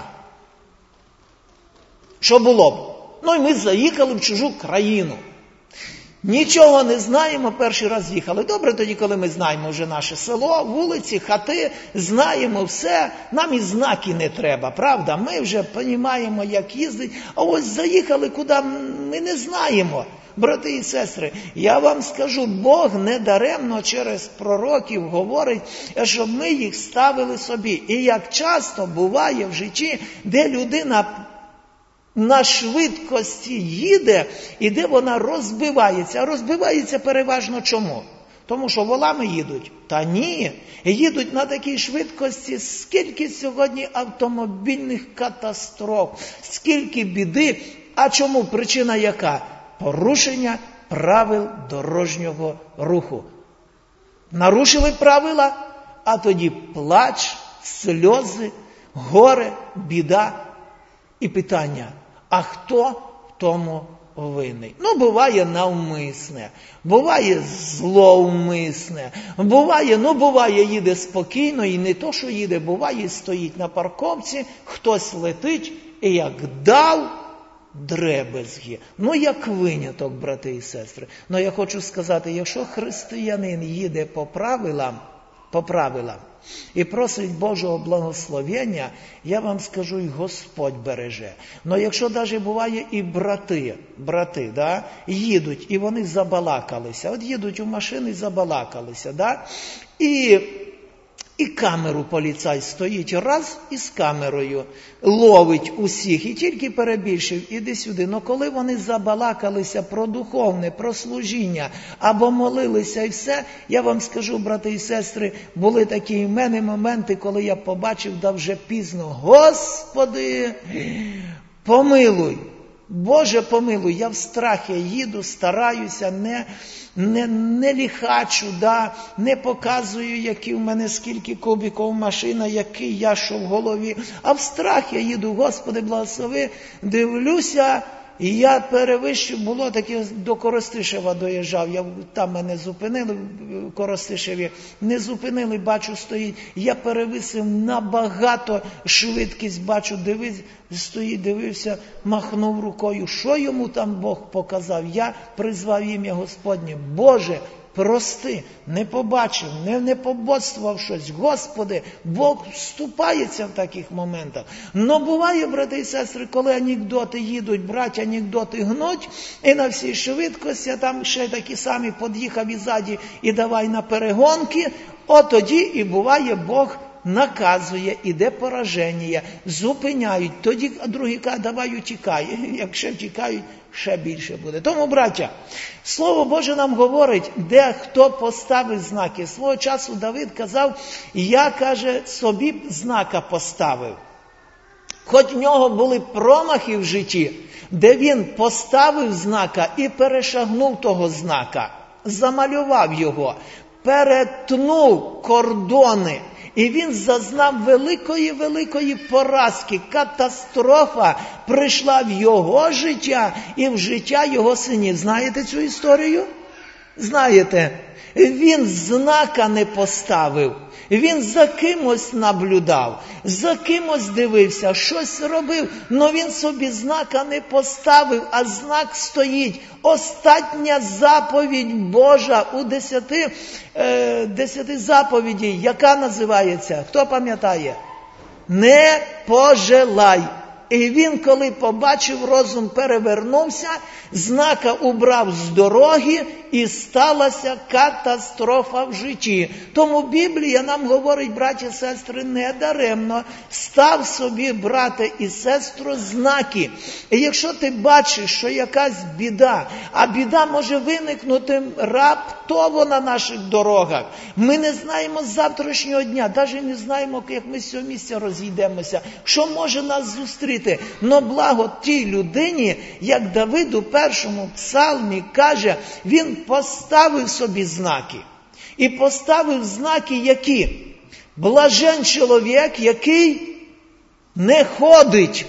Що було б? Ну і ми заїхали в чужу країну. Нічого не знаємо, перший раз їхали. Добре тоді, коли ми знаємо вже наше село, вулиці, хати, знаємо все. Нам і знаки не треба, правда? Ми вже розуміємо, як їздить. А ось заїхали, куди ми не знаємо. Брати і сестри, я вам скажу, Бог недаремно через пророків говорить, щоб ми їх ставили собі. І як часто буває в житті, де людина на швидкості їде, і де вона розбивається. А розбивається переважно чому? Тому що волами їдуть? Та ні, їдуть на такій швидкості, скільки сьогодні автомобільних катастроф, скільки біди. А чому? Причина яка? Порушення правил дорожнього руху. Нарушили правила, а тоді плач, сльози, горе, біда і питання. А хто в тому винний? Ну, буває навмисне, буває зловмисне, буває їде спокійно, і не то, що їде, буває стоїть на парковці, хтось летить, і як дав дребезги. Ну, як виняток, брати і сестри. Ну, я хочу сказати, якщо християнин їде по правилам, і просить Божого благословення, я вам скажу, і Господь береже. Но якщо навіть буває і брати, да, їдуть, і вони забалакалися. От їдуть у машини і забалакалися, да, і камеру поліцай стоїть раз із камерою, ловить усіх, і тільки перебільшив, іди сюди. Но коли вони забалакалися про духовне, про служіння, або молилися і все, я вам скажу, брати і сестри, були такі в мене моменти, коли я побачив, да вже пізно, Господи, помилуй, Боже помилуй, я в страхі їду, стараюся, не ліхачу, да, не показую, які в мене скільки кубиків машина, який я що в голові, а в страхі їду, Господи, благослови, дивлюся, і я перевищив, було таке, до Коростишева доїжджав, там мене зупинили, в Коростишеві, не зупинили, бачу, стоїть, я перевисив набагато швидкість, бачу, стоїть, дивився, махнув рукою, що йому там Бог показав, я призвав ім'я Господнє, Боже, прости, не побачив, не побоцтвував щось. Господи, Бог вступається в таких моментах. Но буває, брати і сестри, коли анекдоти їдуть, брать анекдоти гнуть, і на всій швидкості, а там ще такі самі під'їхав іззаді і давай на перегонки, от тоді і буває, Бог наказує, іде пораження, зупиняють, тоді другий каже, давай утікай. Якщо втікають, ще більше буде. Тому, браття, Слово Боже нам говорить, де хто поставив знаки. Свого часу Давид казав, я, каже, собі знака поставив. Хоч в нього були промахи в житті, де він поставив знака і перешагнув того знака, замалював його, перетнув кордони, і він зазнав великої поразки. Катастрофа прийшла в його життя і в життя його синів. Знаєте цю історію? Знаєте. Він знака не поставив. Він за кимось наблюдав, за кимось дивився, щось робив, но він собі знака не поставив, а знак стоїть. Остання заповідь Божа у 10 заповідей, яка називається, хто пам'ятає? Не пожелай. І він, коли побачив, розум перевернувся, знака убрав з дороги і сталася катастрофа в житті. Тому Біблія нам говорить, браті і сестри, недаремно. Став собі, брате і сестру, знаки. І якщо ти бачиш, що якась біда, а біда може виникнути раптово на наших дорогах. Ми не знаємо завтрашнього дня, навіть не знаємо, як ми з цього місця розійдемося, що може нас зустріти. Но благо тій людині, як Давид у першому псалмі каже, він поставив собі знаки. І поставив знаки які? Блажен чоловік, який не ходить.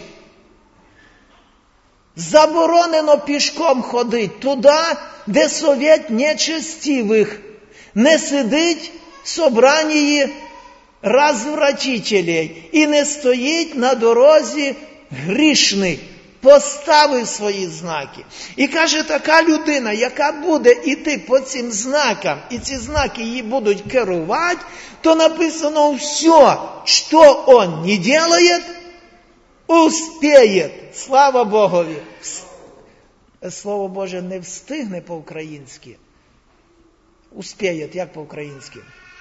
Заборонено пішком ходить туди, де совет нечестивих. Не сидить в собранні розвратителей і не стоїть на дорозі грішний. Поставив свої знаки. І каже, така людина, яка буде йти по цим знакам, і ці знаки її будуть керувати, то написано, все, що он не делает, успеет. Слава Богові. Слово Боже не встигне по-українськи. Успеет, як по-українськи?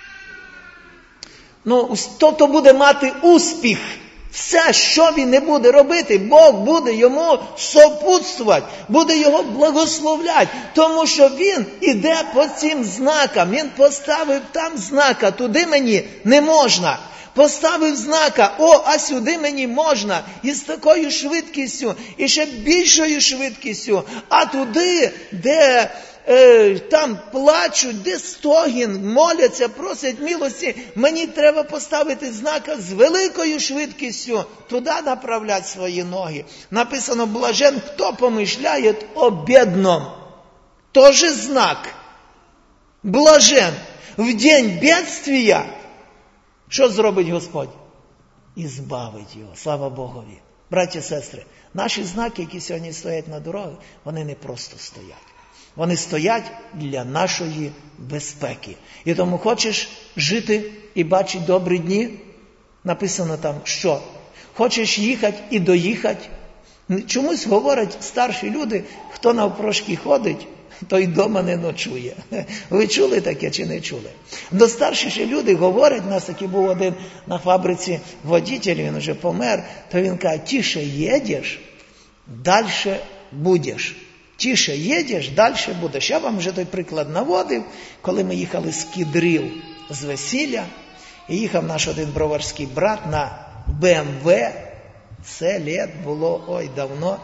Тобто буде мати успіх. Все, що він не буде робити, Бог буде йому сопутствувати, буде його благословляти, тому що він іде по цим знакам. Він поставив там знака, туди мені не можна. Поставив знака, а сюди мені можна, і з такою швидкістю, і ще більшою швидкістю, а туди, де там плачуть, де стогін, моляться, просять милості, мені треба поставити знака з великою швидкістю, туди направляти свої ноги. Написано, блажен, хто помишляє о бідном. Тоже знак. Блажен. В день бедствия що зробить Господь? Ізбавить його. Слава Богові. Браті і сестри, наші знаки, які сьогодні стоять на дорогах, вони не просто стоять. Вони стоять для нашої безпеки. І тому хочеш жити і бачити добрі дні? Написано там, що? Хочеш їхати і доїхати? Чомусь говорять старші люди, хто навпрошки ходить, той дома не ночує. Ви чули таке чи не чули? До старші люди говорять, у нас такий був один на фабриці водитель, він вже помер, то він каже, тише їдеш, далі будеш. Тише їдеш, далі будеш. Я вам вже той приклад наводив, коли ми їхали з Кідрів з весілля, і їхав наш один броварський брат на БМВ, це літ було, давно.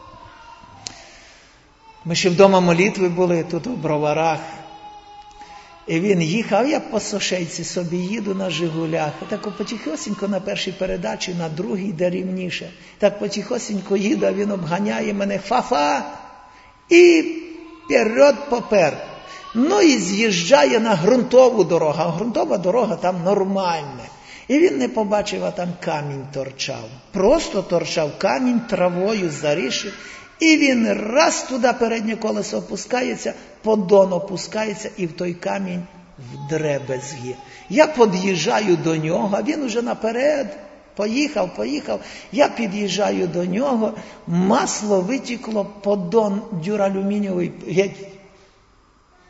Ми ще вдома молитви були тут у Броварах. І він їхав, я по сошейці собі їду на Жигулях. Так потихосенько на першій передачі, на другій йде рівніше. Так потихосенько їду, а він обганяє мене, фа-фа, і вперед попер. І з'їжджає на ґрунтову дорогу. А ґрунтова дорога там нормальна. І він не побачив, а там камінь торчав. Просто торчав камінь, травою зарішив. І він раз туди переднє колесо опускається, поддон опускається, і в той камінь вдребезги. Я під'їжджаю до нього, а він уже наперед поїхав. Я під'їжджаю до нього, масло витекло, поддон дюралюмінієвий, геть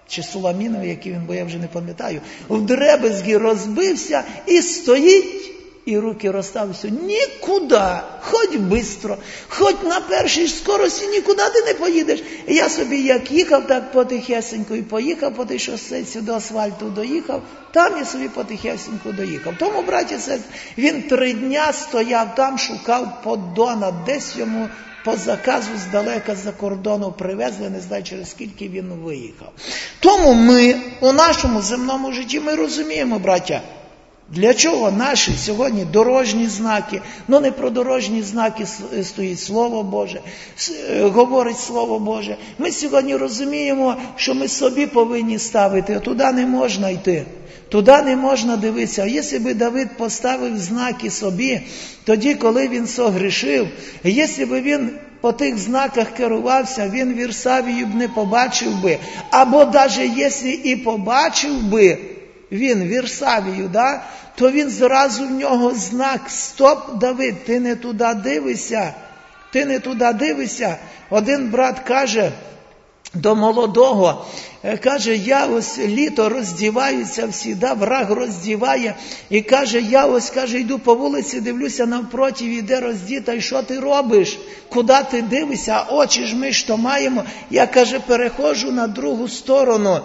чи Суламінові, який він, бо я вже не пам'ятаю, вдребезги розбився і стоїть, і руки розставився. Нікуди, хоч бистро, хоч на першій скорості, нікуди ти не поїдеш. І я собі як їхав, так потихесенько і поїхав по тій шосейці до асфальту доїхав, там я собі потихесенько доїхав. Тому, браті і сестри, він 3 дня стояв там, шукав поддона, десь йому по заказу здалека з-за кордону привезли, не знаю, через скільки він виїхав. Тому ми у нашому земному житті, ми розуміємо, браття, для чого наші сьогодні дорожні знаки? Ну не про дорожні знаки стоїть Слово Боже, говорить Слово Боже. Ми сьогодні розуміємо, що ми собі повинні ставити, а туди не можна йти. Туди не можна дивитися. А якщо би Давид поставив знаки собі, тоді, коли він согрішив, якщо б він по тих знаках керувався, він Вірсавію б не побачив би. Або навіть якщо і побачив би він Вірсавію, да, то він зразу в нього знак: стоп, Давид, ти не туди дивишся, ти не туди дивишся. Один брат каже до молодого, каже, я ось літо роздіваюся всі, да, враг роздіває, і каже, я ось, каже, йду по вулиці, дивлюся навпроти, іде роздіта, і що ти робиш? Куди ти дивишся? Очі ж ми що маємо? Я, каже, переходжу на другу сторону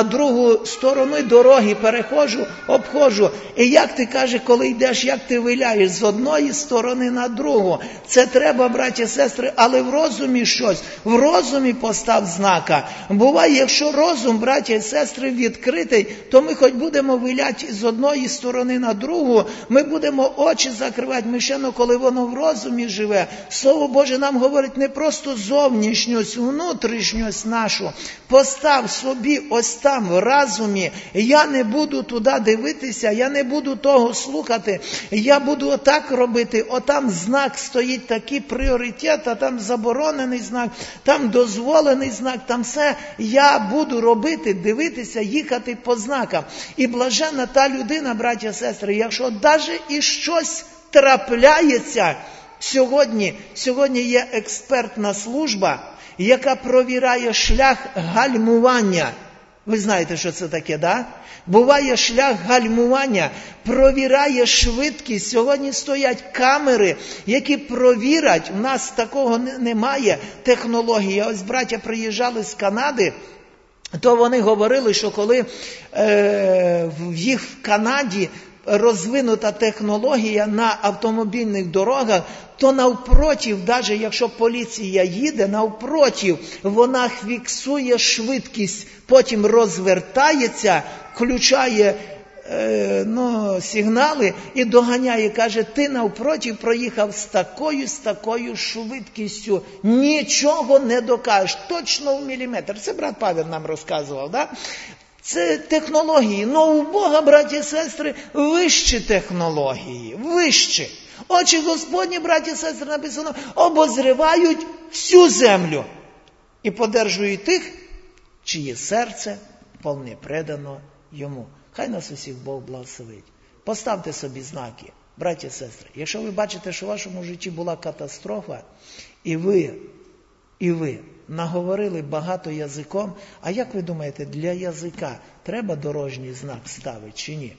дороги, переходжу, обходжу. І як ти, каже, коли йдеш, як ти виляєш з одної сторони на другу? Це треба, браті і сестри, але в розумі щось, в розумі постав знака. Буває, якщо розум, браті і сестри, відкритий, то ми хоч будемо виляти з одної сторони на другу, ми будемо очі закривати, ми ще, коли воно в розумі живе. Слово Боже нам говорить не просто зовнішньость, внутрішньость нашу. Постав собі ось там в розумі, я не буду туди дивитися, я не буду того слухати, я буду отак робити, отам знак стоїть такий пріоритет, а там заборонений знак, там дозволений знак, там все, я буду робити, дивитися, їхати по знакам. І блаженна та людина, браті і сестри, якщо навіть і щось трапляється, сьогодні є експертна служба, яка провіряє шлях гальмування. Ви знаєте, що це таке, да? Буває шлях гальмування, провіряє швидкість. Сьогодні стоять камери, які провірять. У нас такого немає технології. Ось браття приїжджали з Канади, то вони говорили, що коли в їх в Канаді розвинута технологія на автомобільних дорогах, то навпротив, навіть якщо поліція їде, навпротив, вона фіксує швидкість, потім розвертається, включає сигнали і доганяє, каже, ти навпроти проїхав з такою швидкістю, нічого не докажеш, точно в міліметр. Це брат Павел нам розказував, да? Це технології, но у Бога, браті і сестри, вищі технології, вищі. Очі Господні, браті і сестри, написано, обозрівають всю землю і подержують тих, чиє серце повне предано йому. Хай нас усіх Бог благословить. Поставте собі знаки, браті і сестри. Якщо ви бачите, що в вашому житті була катастрофа, і ви наговорили багато язиком, а як ви думаєте, для язика треба дорожній знак ставити чи ні?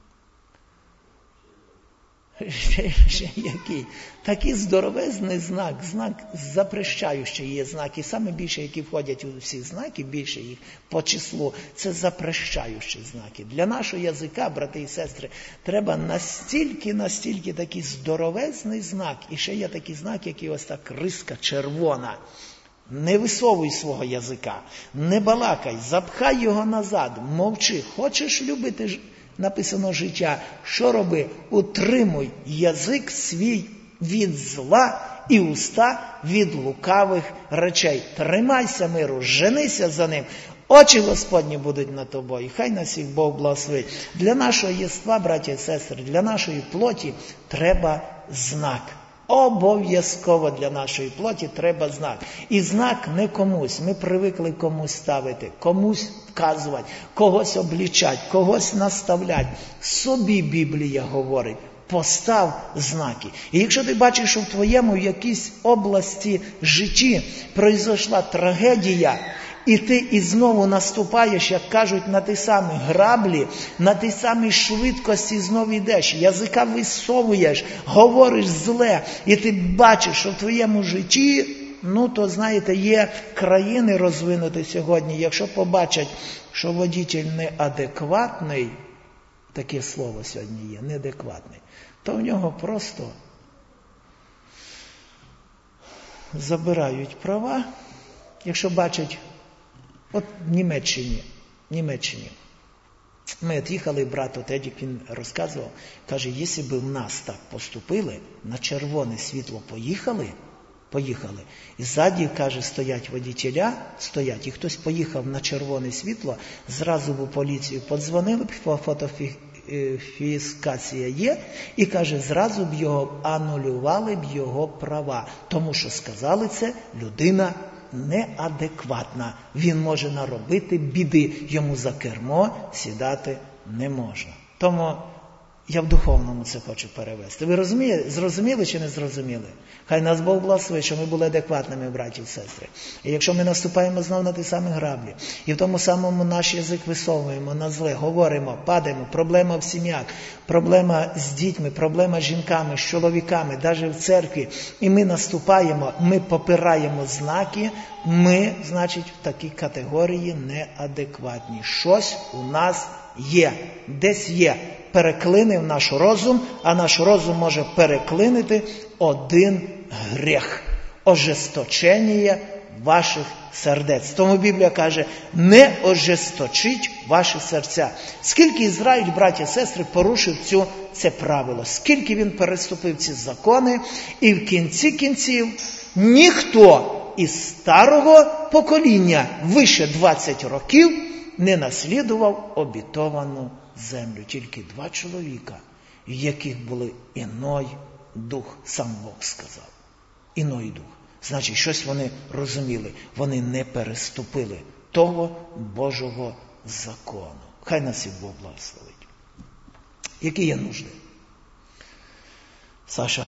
Який? Такий здоровезний знак запрещаючий є знаки. Саме більше, які входять у всі знаки, більше їх по числу, це запрещаючі знаки. Для нашого язика, брати і сестри, треба настільки такий здоровезний знак. І ще є такий знак, який ось так риска червона. Не висовуй свого язика, не балакай, запхай його назад, мовчи. Хочеш любити, написано, життя, що роби? Утримуй язик свій від зла і уста від лукавих речей. Тримайся миру, женися за ним. Очі Господні будуть над тобою. Хай нас всіх Бог благословить. Для нашого єства, браті і сестри, для нашої плоті треба знак. Обов'язково для нашої плоті треба знак. І знак не комусь. Ми привикли комусь ставити, комусь вказувати, когось облічати, когось наставляти. Собі Біблія говорить. Постав знаки. І якщо ти бачиш, що в твоєму в якійсь області житті пройшла трагедія, і ти і знову наступаєш, як кажуть, на ті самі граблі, на ті самі швидкості знову йдеш, язика висовуєш, говориш зле, і ти бачиш, що в твоєму житті, то, знаєте, є країни розвинуті сьогодні, якщо побачать, що водитель неадекватний, таке слово сьогодні є, неадекватний, то в нього просто забирають права, якщо бачать, от в Німеччині. Ми їхали, брат Едік, він розказував, каже, якщо б в нас так поступили, на червоне світло поїхали, і ззаді, каже, стоять водителя, і хтось поїхав на червоне світло, зразу б у поліцію подзвонили, фотофіскація є, і, каже, зразу б його анулювали б його права, тому що сказали це, людина неадекватна, він може наробити біди, йому за кермо сідати не можна. Тому я в духовному це хочу перевести. Ви зрозуміли чи не зрозуміли? Хай нас Бог благословить, що ми були адекватними, браті і сестри. І якщо ми наступаємо знову на ті самі граблі, і в тому самому наш язик висовуємо на зле, говоримо, падаємо, проблема в сім'ях, проблема з дітьми, проблема з жінками, з чоловіками, навіть в церкві, і ми наступаємо, ми попираємо знаки, ми, значить, в такій категорії неадекватні. Щось у нас є, десь є. Переклинив наш розум, а наш розум може переклинити один гріх – ожесточення ваших сердець. Тому Біблія каже, не ожесточіть ваші серця. Скільки Ізраїль, браті і сестри, порушив це правило, скільки він переступив ці закони, і в кінці кінців ніхто із старого покоління вище 20 років не наслідував обітовану землю. Тільки 2 чоловіка, в яких були іной дух, сам Бог сказав. Іной дух. Значить, щось вони розуміли. Вони не переступили того Божого закону. Хай нас і Бог благословить. Які є нужди? Саша.